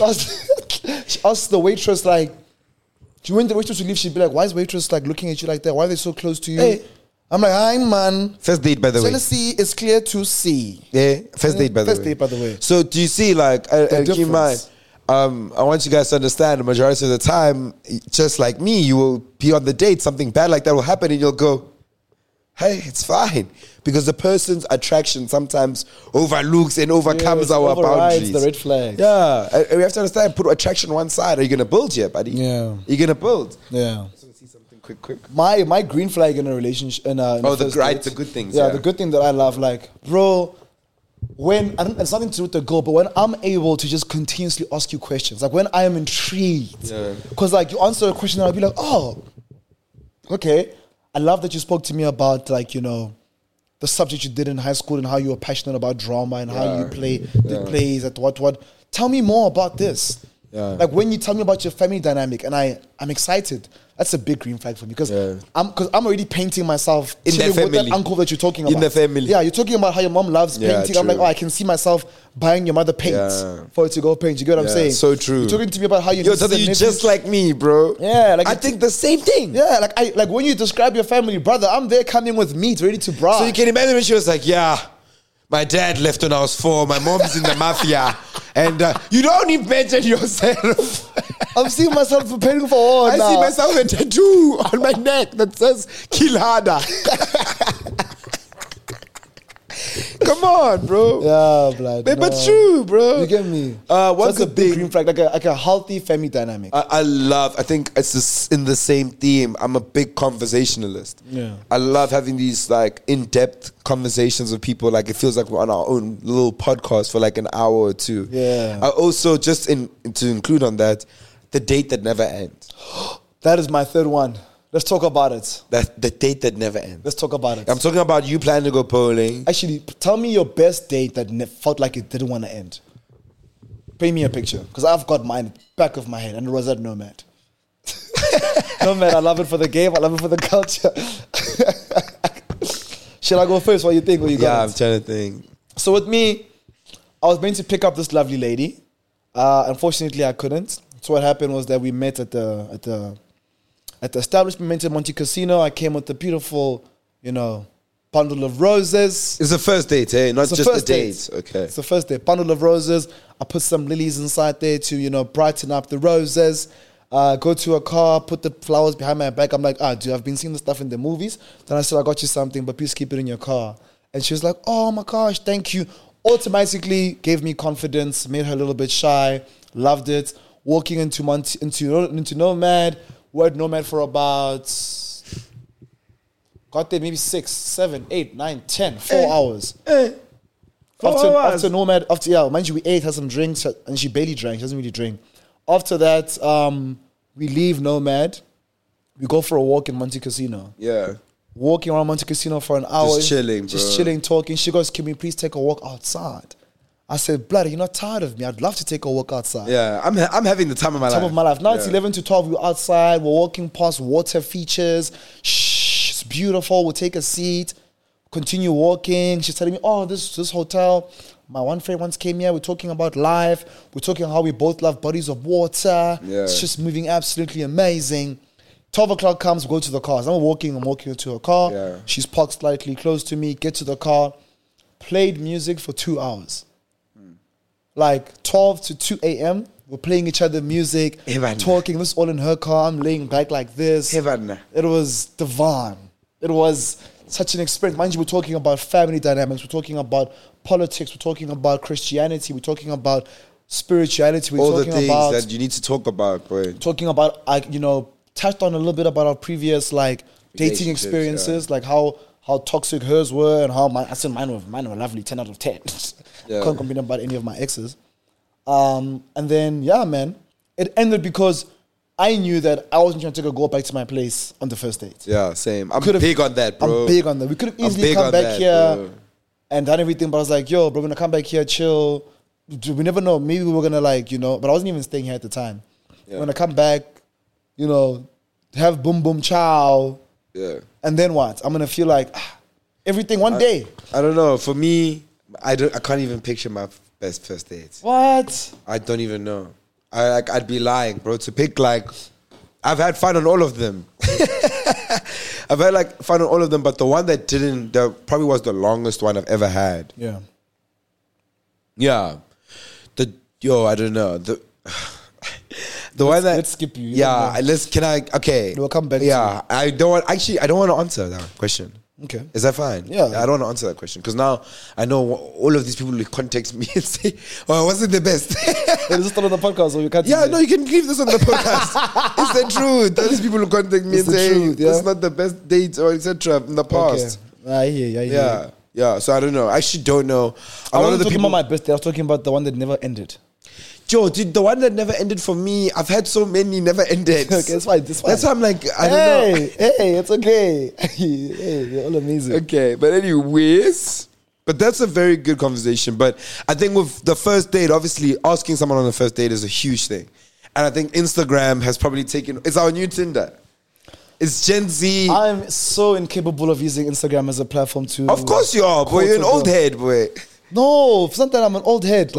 asked the waitress, like, when the waitress would leave, she'd be like, why is waitress like looking at you like that? Why are they so close to you? Hey. I'm like, hi, man. First date, by the way. Jealousy is clear to see. Yeah, first date, by the way. First date, by the way. So do you see, like, keep in mind, I want you guys to understand the majority of the time, just like me, you will be on the date, something bad like that will happen, and you'll go, hey, it's fine. Because the person's attraction sometimes overlooks and overcomes our overrides boundaries. the red flags. Yeah, and we have to understand, put attraction on one side. Are you going to build here, buddy? Yeah. You're going to build. Yeah. So see something quick. My green flag in a relationship. In a Oh, the first right, date. the good things, Yeah, yeah. the good thing that I love, like, bro, when it's nothing to do with the girl, but when I'm able to just continuously ask you questions, like when I am intrigued, because like you answer a question and I'll be like, oh, okay. I love that you spoke to me about like the subject you did in high school and how you were passionate about drama and how you did plays at what. Tell me more about this. Yeah. Like when you tell me about your family dynamic and I'm excited. That's a big green flag for me because I'm already painting myself In their chilling with that family. uncle that you're talking about. In the family. Yeah, you're talking about how your mom loves Yeah, painting. I'm true. like, oh, I can see myself buying your mother paint for her to go paint. You get what I'm Yeah, saying? so true. You're talking to me about how you Yo, tell you just like me, bro. Yeah, like I think the same thing. yeah, like when you describe your family, brother, I'm there coming with meat, ready to brag. So you can imagine when she was like, yeah, my dad left when I was 4, my mom's in the mafia, and you don't imagine yourself. I'm seeing myself preparing for war I now. see myself a tattoo on my neck that says "Kill harder." Come on, bro. Yeah, blood. But true, bro. You get me? What's That's a the big thing? green flag, like a healthy family dynamic. I think it's just in the same theme. I'm a big conversationalist. Yeah. I love having these like in-depth conversations with people. Like it feels like we're on our own little podcast for like an hour or two. Yeah. I also just to include on that, the date that never ends. That is my third one. Let's talk about it. That the date that never ends. Let's talk about it. I'm talking about you planning to go bowling. Actually, tell me your best date that felt like it didn't want to end. Paint me a picture, because I've got mine back of my head, and it was at Nomad. Nomad, I love it for the game. I love it for the culture. Shall I go first? What do you think? What you got? I'm trying to think. So with me, I was meant to pick up this lovely lady. Unfortunately, I couldn't. So what happened was that we met at the establishment in Monte Casino. I came with a beautiful, bundle of roses. It's the first date, eh? Not just the date. Okay. It's the first date. Bundle of roses. I put some lilies inside there to, brighten up the roses. Go to a car, put the flowers behind my back. I'm like, dude, I've been seeing the stuff in the movies. Then I said, I got you something, but please keep it in your car. And she was like, oh my gosh, thank you. Automatically gave me confidence, made her a little bit shy, loved it. Walking into Nomad, we're at Nomad for about, got there maybe 6, 7, 8, 9, 10, 4 hours. 4 hours. After Nomad, mind you, we ate, had some drinks, and she barely drank, she doesn't really drink. After that, we leave Nomad, we go for a walk in Monte Casino. Yeah. Walking around Monte Casino for an hour. Just chilling, bro. Just chilling, talking. She goes, can we please take a walk outside? I said, bloody, you're not tired of me. I'd love to take a walk outside. Yeah, I'm having the time of my life. Now it's 11 to 12. We're outside. We're walking past water features. Shh, it's beautiful. We'll take a seat. Continue walking. She's telling me, oh, this hotel. My one friend once came here. We're talking about life. We're talking how we both love bodies of water. Yeah. It's just moving absolutely amazing. 12 o'clock comes, we go to the car. As I'm walking to her car. Yeah. She's parked slightly close to me. Get to the car. Played music for 2 hours. Like 12 to 2 a.m. We're playing each other music, talking. This is all in her car. I'm laying back like this. It was divine. It was such an experience. Mind you, we're talking about family dynamics. We're talking about politics. We're talking about Christianity. We're talking about spirituality. We're all talking the things about that you need to talk about, boy. Talking about, touched on a little bit about our previous dating experiences, like how toxic hers were and how mine were lovely, 10 out of 10. Can't complain about any of my exes. And then, man, it ended because I knew that I wasn't trying to go back to my place on the first date. Yeah, same. I'm big on that, bro. I'm big on that. We could have easily come back here and done everything, but I was like, yo, bro, we're gonna come back here, chill. We never know. Maybe we were gonna but I wasn't even staying here at the time. Yeah. We're gonna come back, have boom boom chow. Yeah. And then what? I'm gonna feel like everything one day. I don't know. For me, I can't even picture my best first dates. What? I don't even know. I'd be lying, bro. To pick I've had fun on all of them. I've had fun on all of them, but the one that probably was the longest one I've ever had. Yeah. Yeah. I don't know. Let's skip you. We'll come back to you. I don't want to answer that question. Okay. Is that fine? Yeah. I don't want to answer that question because now I know all of these people will contact me and say, oh, wasn't the best? Is this still on the podcast or you can't? Yeah, no, you can leave this on the podcast. It's the truth. These people will contact me and say, this is not the best date or etc. in the past. Okay. I hear you. Yeah, so I don't know. I actually don't know. I wasn't talking about my best date. I was talking about the one that never ended. Joe, dude, the one that never ended for me, I've had so many never ended. Okay, it's fine. That's why I'm like, I don't know. Hey, it's okay. Hey, you're all amazing. Okay, but anyways, but that's a very good conversation. But I think with the first date, obviously asking someone on the first date is a huge thing. And I think Instagram has probably it's our new Tinder. It's Gen Z. I'm so incapable of using Instagram as a platform to... Of course you are, boy. You're an old head, boy. No, for something I'm an old head.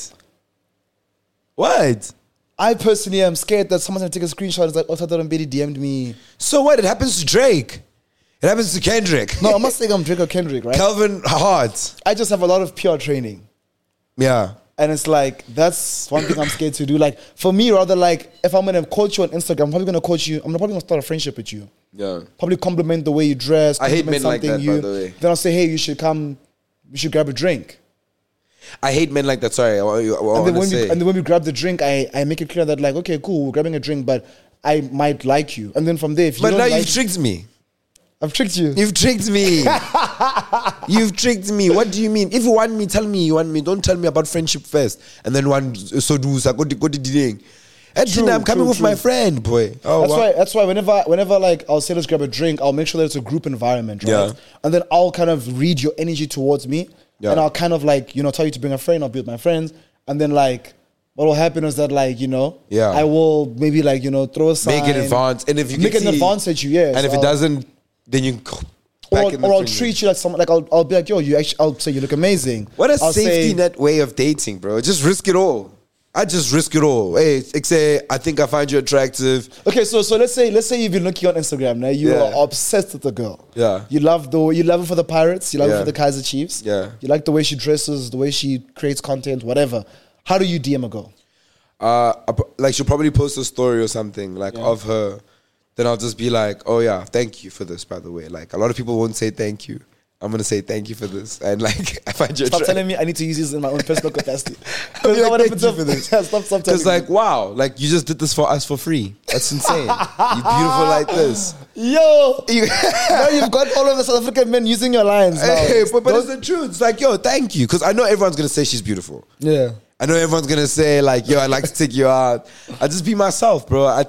What? I personally am scared that someone's going to take a screenshot. It's like, oh, Tata Mbedi DM'd me. So what? It happens to Drake. It happens to Kendrick. No, I'm not saying I'm Drake or Kendrick, right? Calvin Hart. I just have a lot of PR training. Yeah. And it's that's one thing I'm scared to do. For me, rather if I'm going to coach you on Instagram, I'm probably going to coach you. I'm probably going to start a friendship with you. Yeah. Probably compliment the way you dress. I hate men like that, by the way. Then I'll say, hey, you should grab a drink. I hate men like that. Sorry, and then when we grab the drink, I make it clear that okay, cool, we're grabbing a drink, but I might like you. And then from there, if you you've tricked me. I've tricked you. You've tricked me. You've tricked me. What do you mean? If you want me, tell me you want me. Don't tell me about friendship first. And then go to dealing. Actually, I'm coming with my friend, boy. That's why whenever I'll say let's grab a drink, I'll make sure that it's a group environment, right? Yeah. And then I'll kind of read your energy towards me. Yeah. And I'll kind of tell you to bring a friend, I'll be with my friends. And then what will happen is that I will maybe throw a sign. Make it advance. And if you make an advance at you, yeah. And if it doesn't, then you or I'll treat you like someone, I'll be like, yo, I'll say you look amazing. What a safety net way of dating, bro. Just risk it all. I just risk it all. Hey, say I think I find you attractive. Okay, so let's say you've been looking on Instagram now. You are obsessed with the girl. Yeah. You love her for the Pirates. You love her for the Kaiser Chiefs. Yeah. You like the way she dresses, the way she creates content, whatever. How do you DM a girl? Like she'll probably post a story or something like of her. Then I'll just be like, oh yeah, thank you for this, by the way. Like a lot of people won't say thank you. I'm gonna say thank you for this, and like I find you. Stop telling me I need to use this in my own personal capacity. Like, thank you for this. Stop. Because like, wow, like you just did this for us for free. That's insane. You beautiful like this. Yo, now you've got all of the South African men using your lines now. Hey, but it's the truth. It's like, yo, thank you, because I know everyone's gonna say she's beautiful. Yeah, I know everyone's gonna say like, yo, I'd like to take you out. I just be myself, bro. I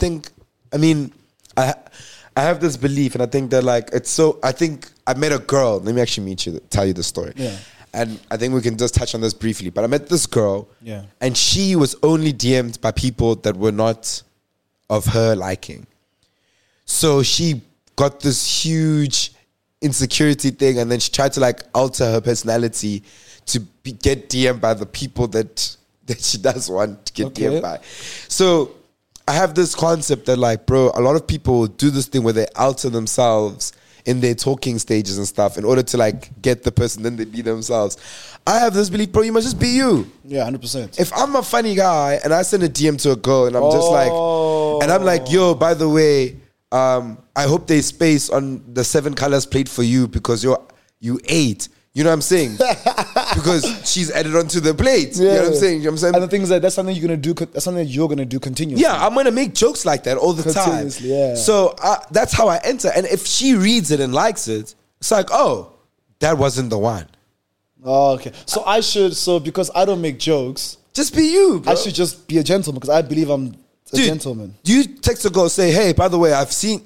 have this belief, and I think that like it's so. I think I met a girl. Let me actually tell you the story. Yeah. And I think we can just touch on this briefly. But I met this girl. Yeah. And she was only DM'd by people that were not of her liking. So she got this huge insecurity thing, and then she tried to like alter her personality to get DM'd by the people that she does want to get DM'd by. So I have this concept that like, bro, a lot of people do this thing where they alter themselves in their talking stages and stuff in order to like get the person, then they be themselves. I have this belief, bro, you must just be you. Yeah, 100%. If I'm a funny guy and I send a DM to a girl and I'm just like, and I'm like, yo, by the way, I hope there's space on the 7 colors plate for you because you ate. You know what I'm saying? Because she's added onto the plate. You know what I'm saying? You know what I'm saying? And the thing is that that's something you're gonna do. That's something that you're gonna do continuously. Yeah, I'm gonna make jokes like that all the time. Yeah. So that's how I enter. And if she reads it and likes it, it's like, oh, that wasn't the one. Oh, okay. So because I don't make jokes, just be you, bro. I should just be a gentleman because I believe I'm a gentleman. Do you text a girl, say, hey, by the way, I've seen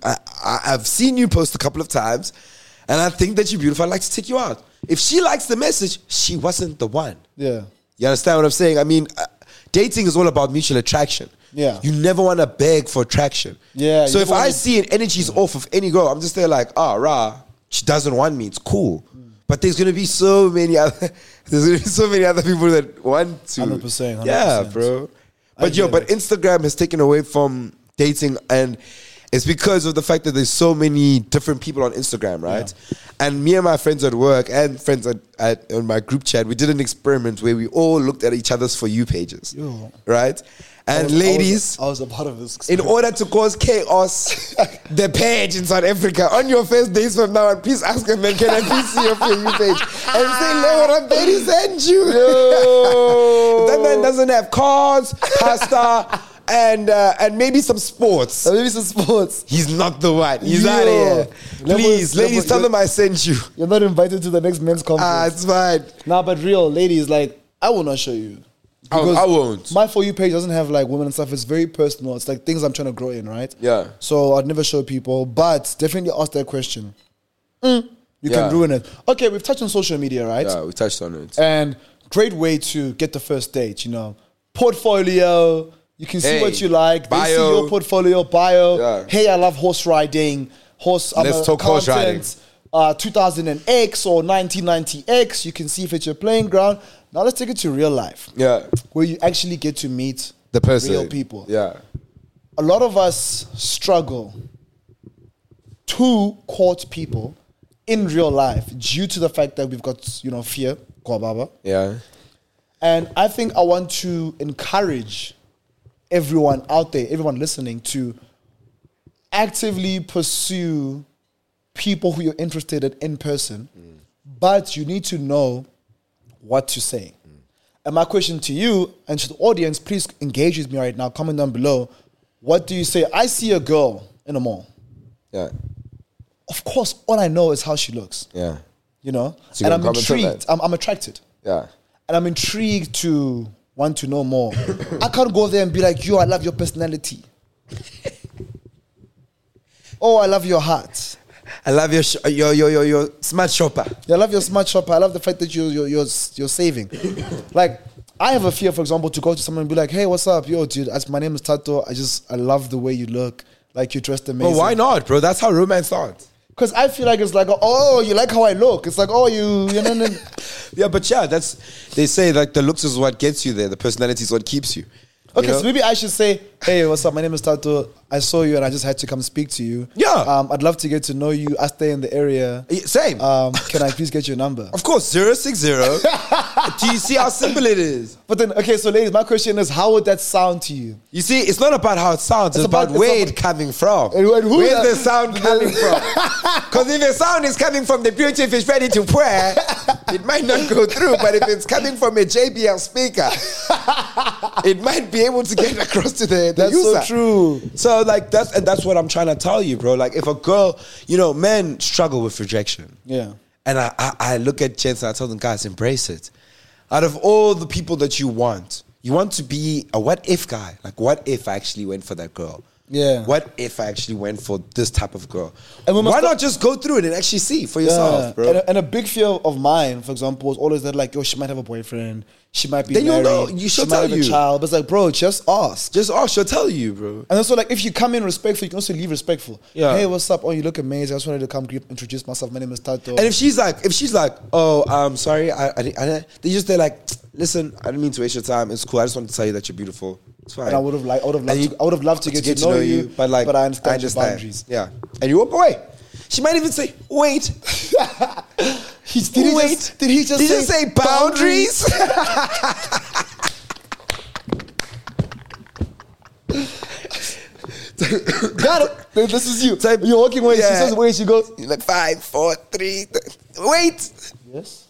you post a couple of times, and I think that you're beautiful. I'd like to take you out. If she likes the message, she wasn't the one. Yeah. You understand what I'm saying? I mean, dating is all about mutual attraction. Yeah. You never want to beg for attraction. Yeah. So if I see an energy's off of any girl, I'm just there like, she doesn't want me. It's cool. But there's gonna be so many other people that want to. 100%. Yeah, bro. But Instagram has taken away from dating, and it's because of the fact that there's so many different people on Instagram, right? Yeah. And me and my friends at work and friends on my group chat, we did an experiment where we all looked at each other's For You pages, right? And ladies, I was a part of this experiment. In order to cause chaos, the page in South Africa, on your first days from now, and please ask them, can I please see your For You page? And say, Lord, I'm very send you. That man doesn't have cars, pasta, and maybe some sports. He's not the one. He's out of here. Please, ladies, tell them I sent you. You're not invited to the next men's conference. It's fine. Nah, but real ladies, like, I will not show you. I won't. My For You page doesn't have like women and stuff. It's very personal. It's like things I'm trying to grow in, right? Yeah. So I'd never show people, but definitely ask that question. You can ruin it. Okay, we've touched on social media, right? Yeah, we touched on it. And great way to get the first date, portfolio. You can see what you like. Bio. They see your portfolio, bio. Yeah. Hey, I love horse riding. Let's talk horse riding. 2000X or 1990X. You can see if it's your playing ground. Now let's take it to real life. Yeah. Where you actually get to meet the person. Real people. Yeah. A lot of us struggle to court people in real life due to the fact that we've got, fear. Yeah. And I think I want to encourage everyone out there, everyone listening, to actively pursue people who you're interested in person, but you need to know what to say. And my question to you and to the audience, please engage with me right now. Comment down below. What do you say? I see a girl in a mall. Yeah. Of course, all I know is how she looks. Yeah. So and I'm intrigued. I'm attracted. Yeah. And I'm intrigued to want to know more. I can't go there and be like, I love your personality. I love your heart. I love your smart shopper. Yeah, I love your smart shopper. I love the fact that you're saving. Like, I have a fear, for example, to go to someone and be like, hey, what's up? Yo, dude, my name is Tato. I love the way you look. Like, you're dressed amazing. Well, why not, bro? That's how romance starts. Because I feel like it's like, you like how I look. It's like, Yeah, but yeah, they say like the looks is what gets you there. The personality is what keeps you. Okay, so maybe I should say, hey, what's up? My name is Tato. I saw you and I just had to come speak to you. Yeah. I'd love to get to know you. I stay in the area. Same. Can I please get your number? Of course, 060. Do you see how simple it is? But then, okay, so ladies, my question is, how would that sound to you? You see, it's not about how it sounds. It's about where it's coming from. Where's the sound coming from? Because if the sound is coming from the beauty if it's ready to pray, it might not go through. But if it's coming from a JBL speaker, it might be able to get across to the That's user. so true. So like that's what I'm trying to tell you, bro. Like if a girl, men struggle with rejection. Yeah. And I look at chicks and I tell them, guys, embrace it. Out of all the people that you want to be a what if guy. Like what if I actually went for that girl? Yeah. What if I actually went for this type of girl? And why not just go through it and actually see for yourself, bro? And a big fear of mine, for example, was always that like, she might have a boyfriend. She might be then married. You'll know. She'll she might tell have you. a child. But it's like, bro, just ask. Just ask. She'll tell you, bro. And also, like, if you come in respectful, you can also leave respectful. Yeah. Hey, what's up? Oh, you look amazing. I just wanted to come introduce myself. My name is Tato. And if she's like, oh, sorry, they're like, listen, I didn't mean to waste your time. It's cool. I just wanted to tell you that you're beautiful. It's fine. And I would have loved to get to know you, but I understand your boundaries. Yeah. And you walk away. She might even say, wait. Did he just say boundaries? Got it. This is you. You're walking away. Yeah. She says wait. She goes like 5, 4, 3. Wait. Yes.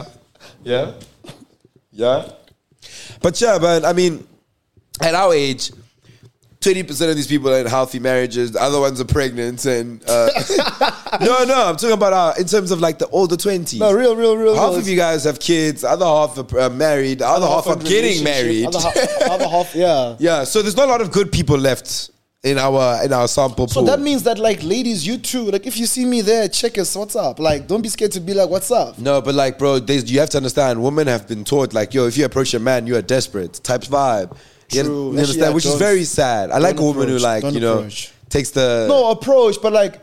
Yeah. But yeah, man. I mean, at our age, 20% of these people are in healthy marriages. The other ones are pregnant. And no, I'm talking about in terms of like the older 20s. No, real. Half of you guys have kids. The other half are married. The other half are getting married. Other half, yeah. Yeah. So there's not a lot of good people left in our sample pool. So that means that like ladies, you too, like if you see me there, check us, what's up? Like don't be scared to be like, what's up? No, but like, bro, you have to understand, women have been taught like, yo, if you approach a man, you are desperate. Type vibe. True. You understand? Yeah, which is very sad. I like a woman who like, takes the... No, approach, but like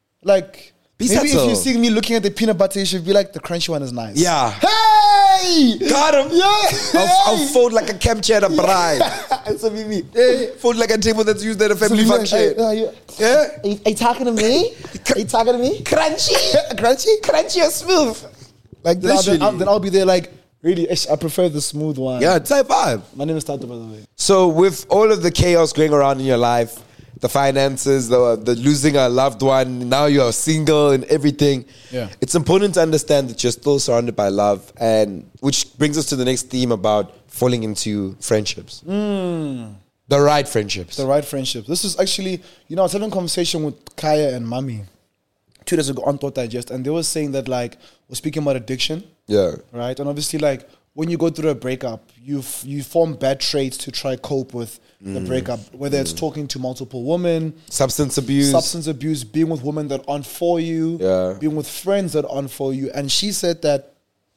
be maybe subtle. if you see me looking at the peanut butter, you should be like, the crunchy one is nice. Yeah. Hey! Got him. Yeah. I'll fold like a camp chair at a bride. It's a me. Fold like a table that's used at a family function. Yeah. Are you talking to me? Are you talking to me? Crunchy. Crunchy or smooth. Like then I'll be there like, really, I prefer the smooth one. Yeah, type vibe. My name is Tato, by the way. So with all of the chaos going around in your life, the finances, the losing a loved one, now you're single and everything. Yeah. It's important to understand that you're still surrounded by love, and which brings us to the next theme about falling into friendships. The right friendships. The right friendships. This is actually, I was having a conversation with Kaya and Mami 2 days ago on Thought Digest, and they were saying that like, we're speaking about addiction. Yeah. Right? And obviously like, when you go through a breakup, you form bad traits to try cope with the breakup, whether it's talking to multiple women, substance abuse, being with women that aren't for you, being with friends that aren't for you. And she said that,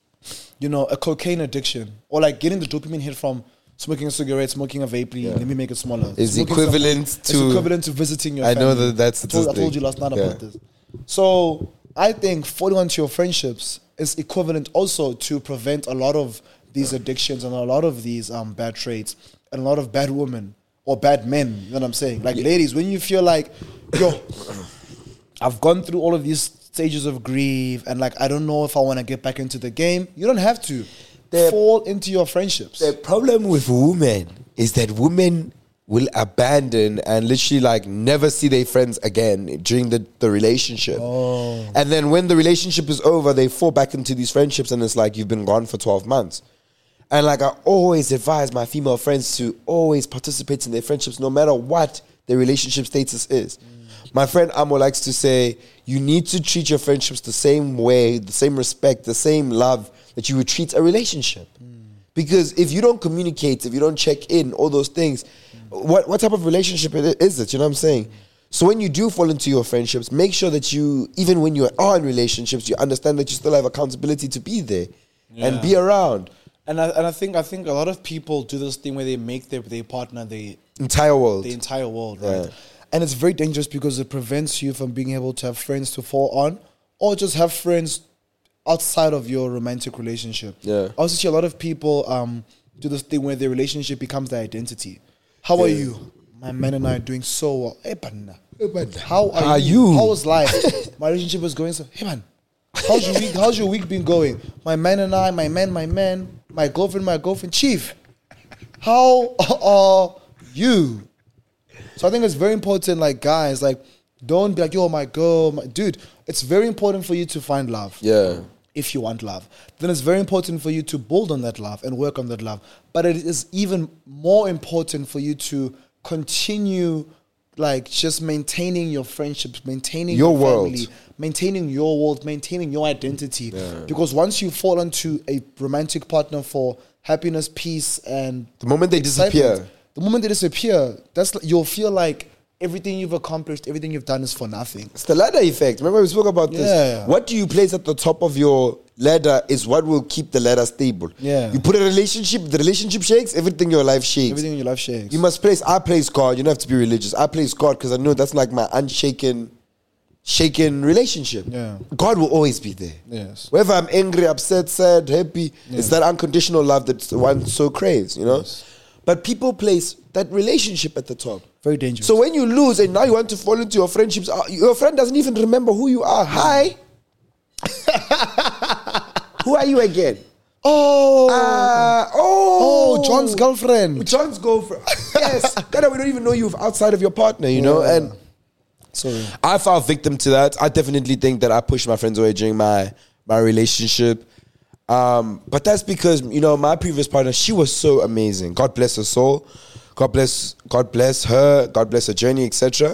a cocaine addiction or like getting the dopamine hit from smoking a cigarette, smoking a vape, let me make it smaller. Is equivalent to visiting your family. I know that's I told you last night about this. So I think falling onto your friendships is equivalent also to prevent a lot of these addictions and a lot of these bad traits and a lot of bad women or bad men, you know what I'm saying? Like ladies, when you feel like, I've gone through all of these stages of grief and like, I don't know if I want to get back into the game, you don't have to. Fall into your friendships. The problem with women is that women will abandon and literally like never see their friends again during the relationship. Oh. And then when the relationship is over, they fall back into these friendships and it's like you've been gone for 12 months. And like I always advise my female friends to always participate in their friendships no matter what their relationship status is. My friend Amo likes to say, you need to treat your friendships the same way, the same respect, the same love that you would treat a relationship. Because if you don't communicate, if you don't check in, all those things, what type of relationship is it? You know what I'm saying? So when you do fall into your friendships, make sure that you, even when you are in relationships, you understand that you still have accountability to be there and be around. And I think a lot of people do this thing where they make their partner the entire world. The entire world, right? Yeah. And it's very dangerous because it prevents you from being able to have friends to fall on or just have friends outside of your romantic relationship. Yeah. I also see a lot of people do this thing where their relationship becomes their identity. How are you? My man and I are doing so well. Hey, man. How are you? How was life? My relationship was going so. Hey, man. How's your week? How's your week been going? My man and I, my girlfriend, chief. How are you? So I think it's very important, like, guys, like, don't be like, yo, my girl, dude. It's very important for you to find love. Yeah. If you want love, then it's very important for you to build on that love and work on that love. But it is even more important for you to continue, like, just maintaining your friendships, maintaining your family, maintaining your world, maintaining your identity. Yeah. Because once you fall into a romantic partner for happiness, peace, and the moment they disappear, that's you'll feel like everything you've accomplished, everything you've done is for nothing. It's the ladder effect. Remember we spoke about this? Yeah. What do you place at the top of your ladder is what will keep the ladder stable. Yeah. You put a relationship, the relationship shakes, everything in your life shakes. Everything in your life shakes. You must place, I place God. You don't have to be religious. I place God because I know that's like my unshaken relationship. Yeah. God will always be there. Yes. Whether I'm angry, upset, sad, happy, it's that unconditional love that one so craves, you know? Yes. But people place that relationship at the top. Very dangerous. So when you lose and now you want to fall into your friendships, your friend doesn't even remember who you are. Hi. Who are you again? John's girlfriend. John's girlfriend. Yes. We don't even know you outside of your partner, you know? And sorry, I fell victim to that. I definitely think that I pushed my friends away during my relationship. But that's because, you know, my previous partner, she was so amazing. God bless her soul. God bless her. God bless her journey, etc.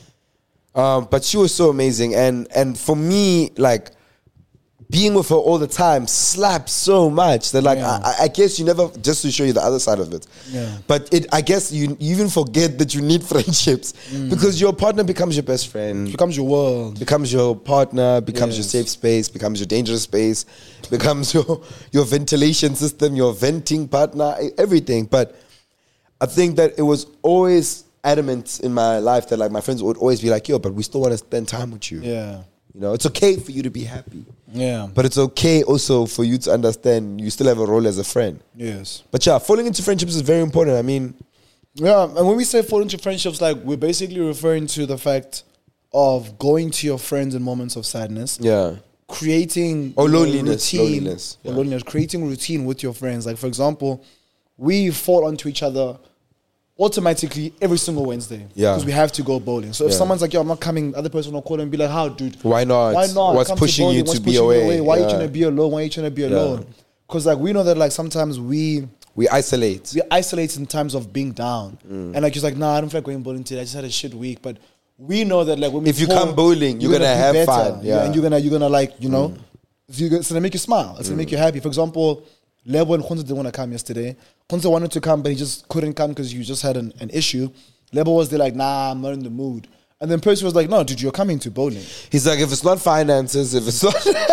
But she was so amazing. And for me, like, being with her all the time slaps so much that, like, I guess you never, just to show you the other side of it. Yeah. But I guess you even forget that you need friendships because your partner becomes your best friend. Becomes your world. Becomes your partner, becomes your safe space, becomes your dangerous space, becomes your ventilation system, your venting partner, everything. But I think that it was always adamant in my life that, like, my friends would always be like, yo, but we still want to spend time with you. Yeah. You know, it's okay for you to be happy. Yeah. But it's okay also for you to understand you still have a role as a friend. Yes. But yeah, falling into friendships is very important. I mean, yeah, and when we say fall into friendships, like, we're basically referring to the fact of going to your friends in moments of sadness. Yeah. Creating loneliness. Loneliness. Creating routine with your friends. Like, for example, we fall onto each other automatically every single Wednesday. Yeah. Because we have to go bowling. So if someone's like, yo, I'm not coming, the other person will call and be like, how, dude? Why not? What's pushing you to be away? Why are you trying to be alone? Why are you trying to be alone? Because, like, we know that, like, sometimes we isolate. We isolate in times of being down. And, like, he's like, nah, I don't feel like going bowling today. I just had a shit week. But we know that, like, when we if you come bowling, you're gonna have fun. Yeah. And you're gonna like, you know, it's gonna make you smile. It's gonna make you happy. For example, Lebo and Khonzo didn't want to come yesterday. Khonzo wanted to come, but he just couldn't come because you just had an issue. Lebo was there like, nah, I'm not in the mood. And then Percy was like, no, dude, you're coming to bowling. He's like, if it's not finances, if it's not...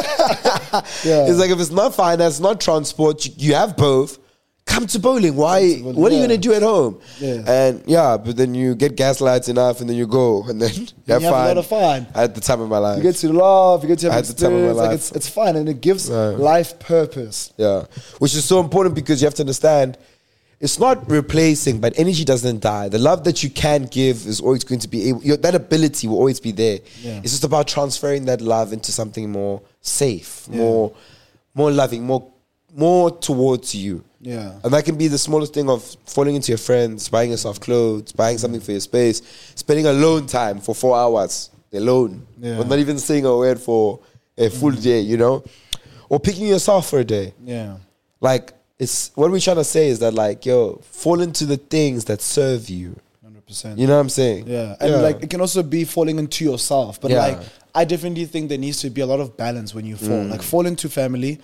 He's like, if it's not finance, not transport, you have both, come to bowling. Why? What are you going to do at home? Yeah. And but then you get gaslights enough and then you go and then you have a lot of fun. I had the time of my life. You get to laugh, you get to have experience. Like, it's fun and it gives life purpose. Yeah. Which is so important because you have to understand it's not replacing, but energy doesn't die. The love that you can give is always going to be able, that ability will always be there. Yeah. It's just about transferring that love into something more safe, more loving, more towards you. Yeah. And that can be the smallest thing of falling into your friends, buying yourself clothes, buying something for your space, spending alone time for 4 hours alone. Yeah. But not even saying a word for a full day, you know? Or picking yourself for a day. Yeah. Like, it's what we're trying to say is that, like, yo, fall into the things that serve you. 100%. You know what I'm saying? Yeah. And like, it can also be falling into yourself. But like, I definitely think there needs to be a lot of balance when you fall. Like, fall into family,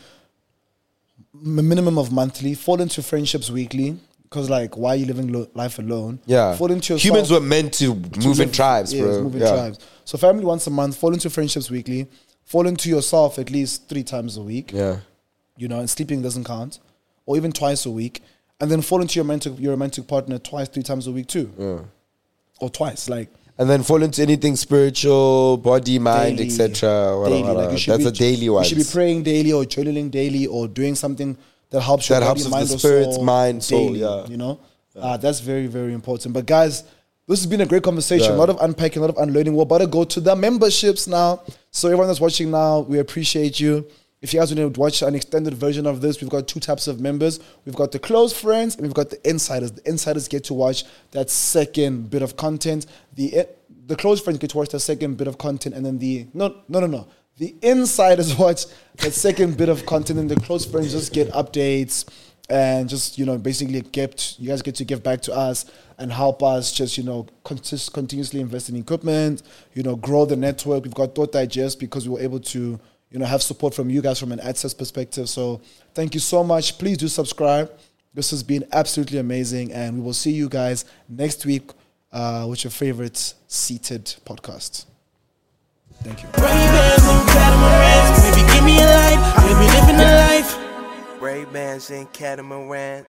minimum of monthly, fall into friendships weekly. Because, like, why are you living life alone? Yeah. Fall into yourself. Humans were meant to move in tribes, bro. Move in tribes. So family once a month, fall into friendships weekly, fall into yourself at least 3 times a week. Yeah. You know, and sleeping doesn't count. Or even twice a week. And then fall into your romantic partner twice, 3 times a week too. Yeah. Or twice. Like, And then fall into anything spiritual, body, mind, etc. Like that's a daily one. You should be praying daily or journaling daily or doing something that helps your body, mind, the spirit, soul mind, soul. daily, Yeah, you know, that's very, very important. But guys, this has been a great conversation. A lot of unpacking, a lot of unlearning. We're about to go to the memberships now. So everyone that's watching now, we appreciate you. If you guys want to watch an extended version of this, we've got 2 types of members. We've got the close friends and we've got the insiders. The insiders get to watch that second bit of content. The close friends get to watch the second bit of content, and then the insiders watch the second bit of content, and the close friends just get updates and just, basically you guys get to give back to us and help us just, continuously invest in equipment, grow the network. We've got Thought Digest because we were able to, have support from you guys from an access perspective. So thank you so much. Please do subscribe. This has been absolutely amazing, and we will see you guys next week with your favorite seated podcast. Thank you. Ray-Bans and catamarans, maybe give me a light, maybe living a life. Ray-Bans and catamarans.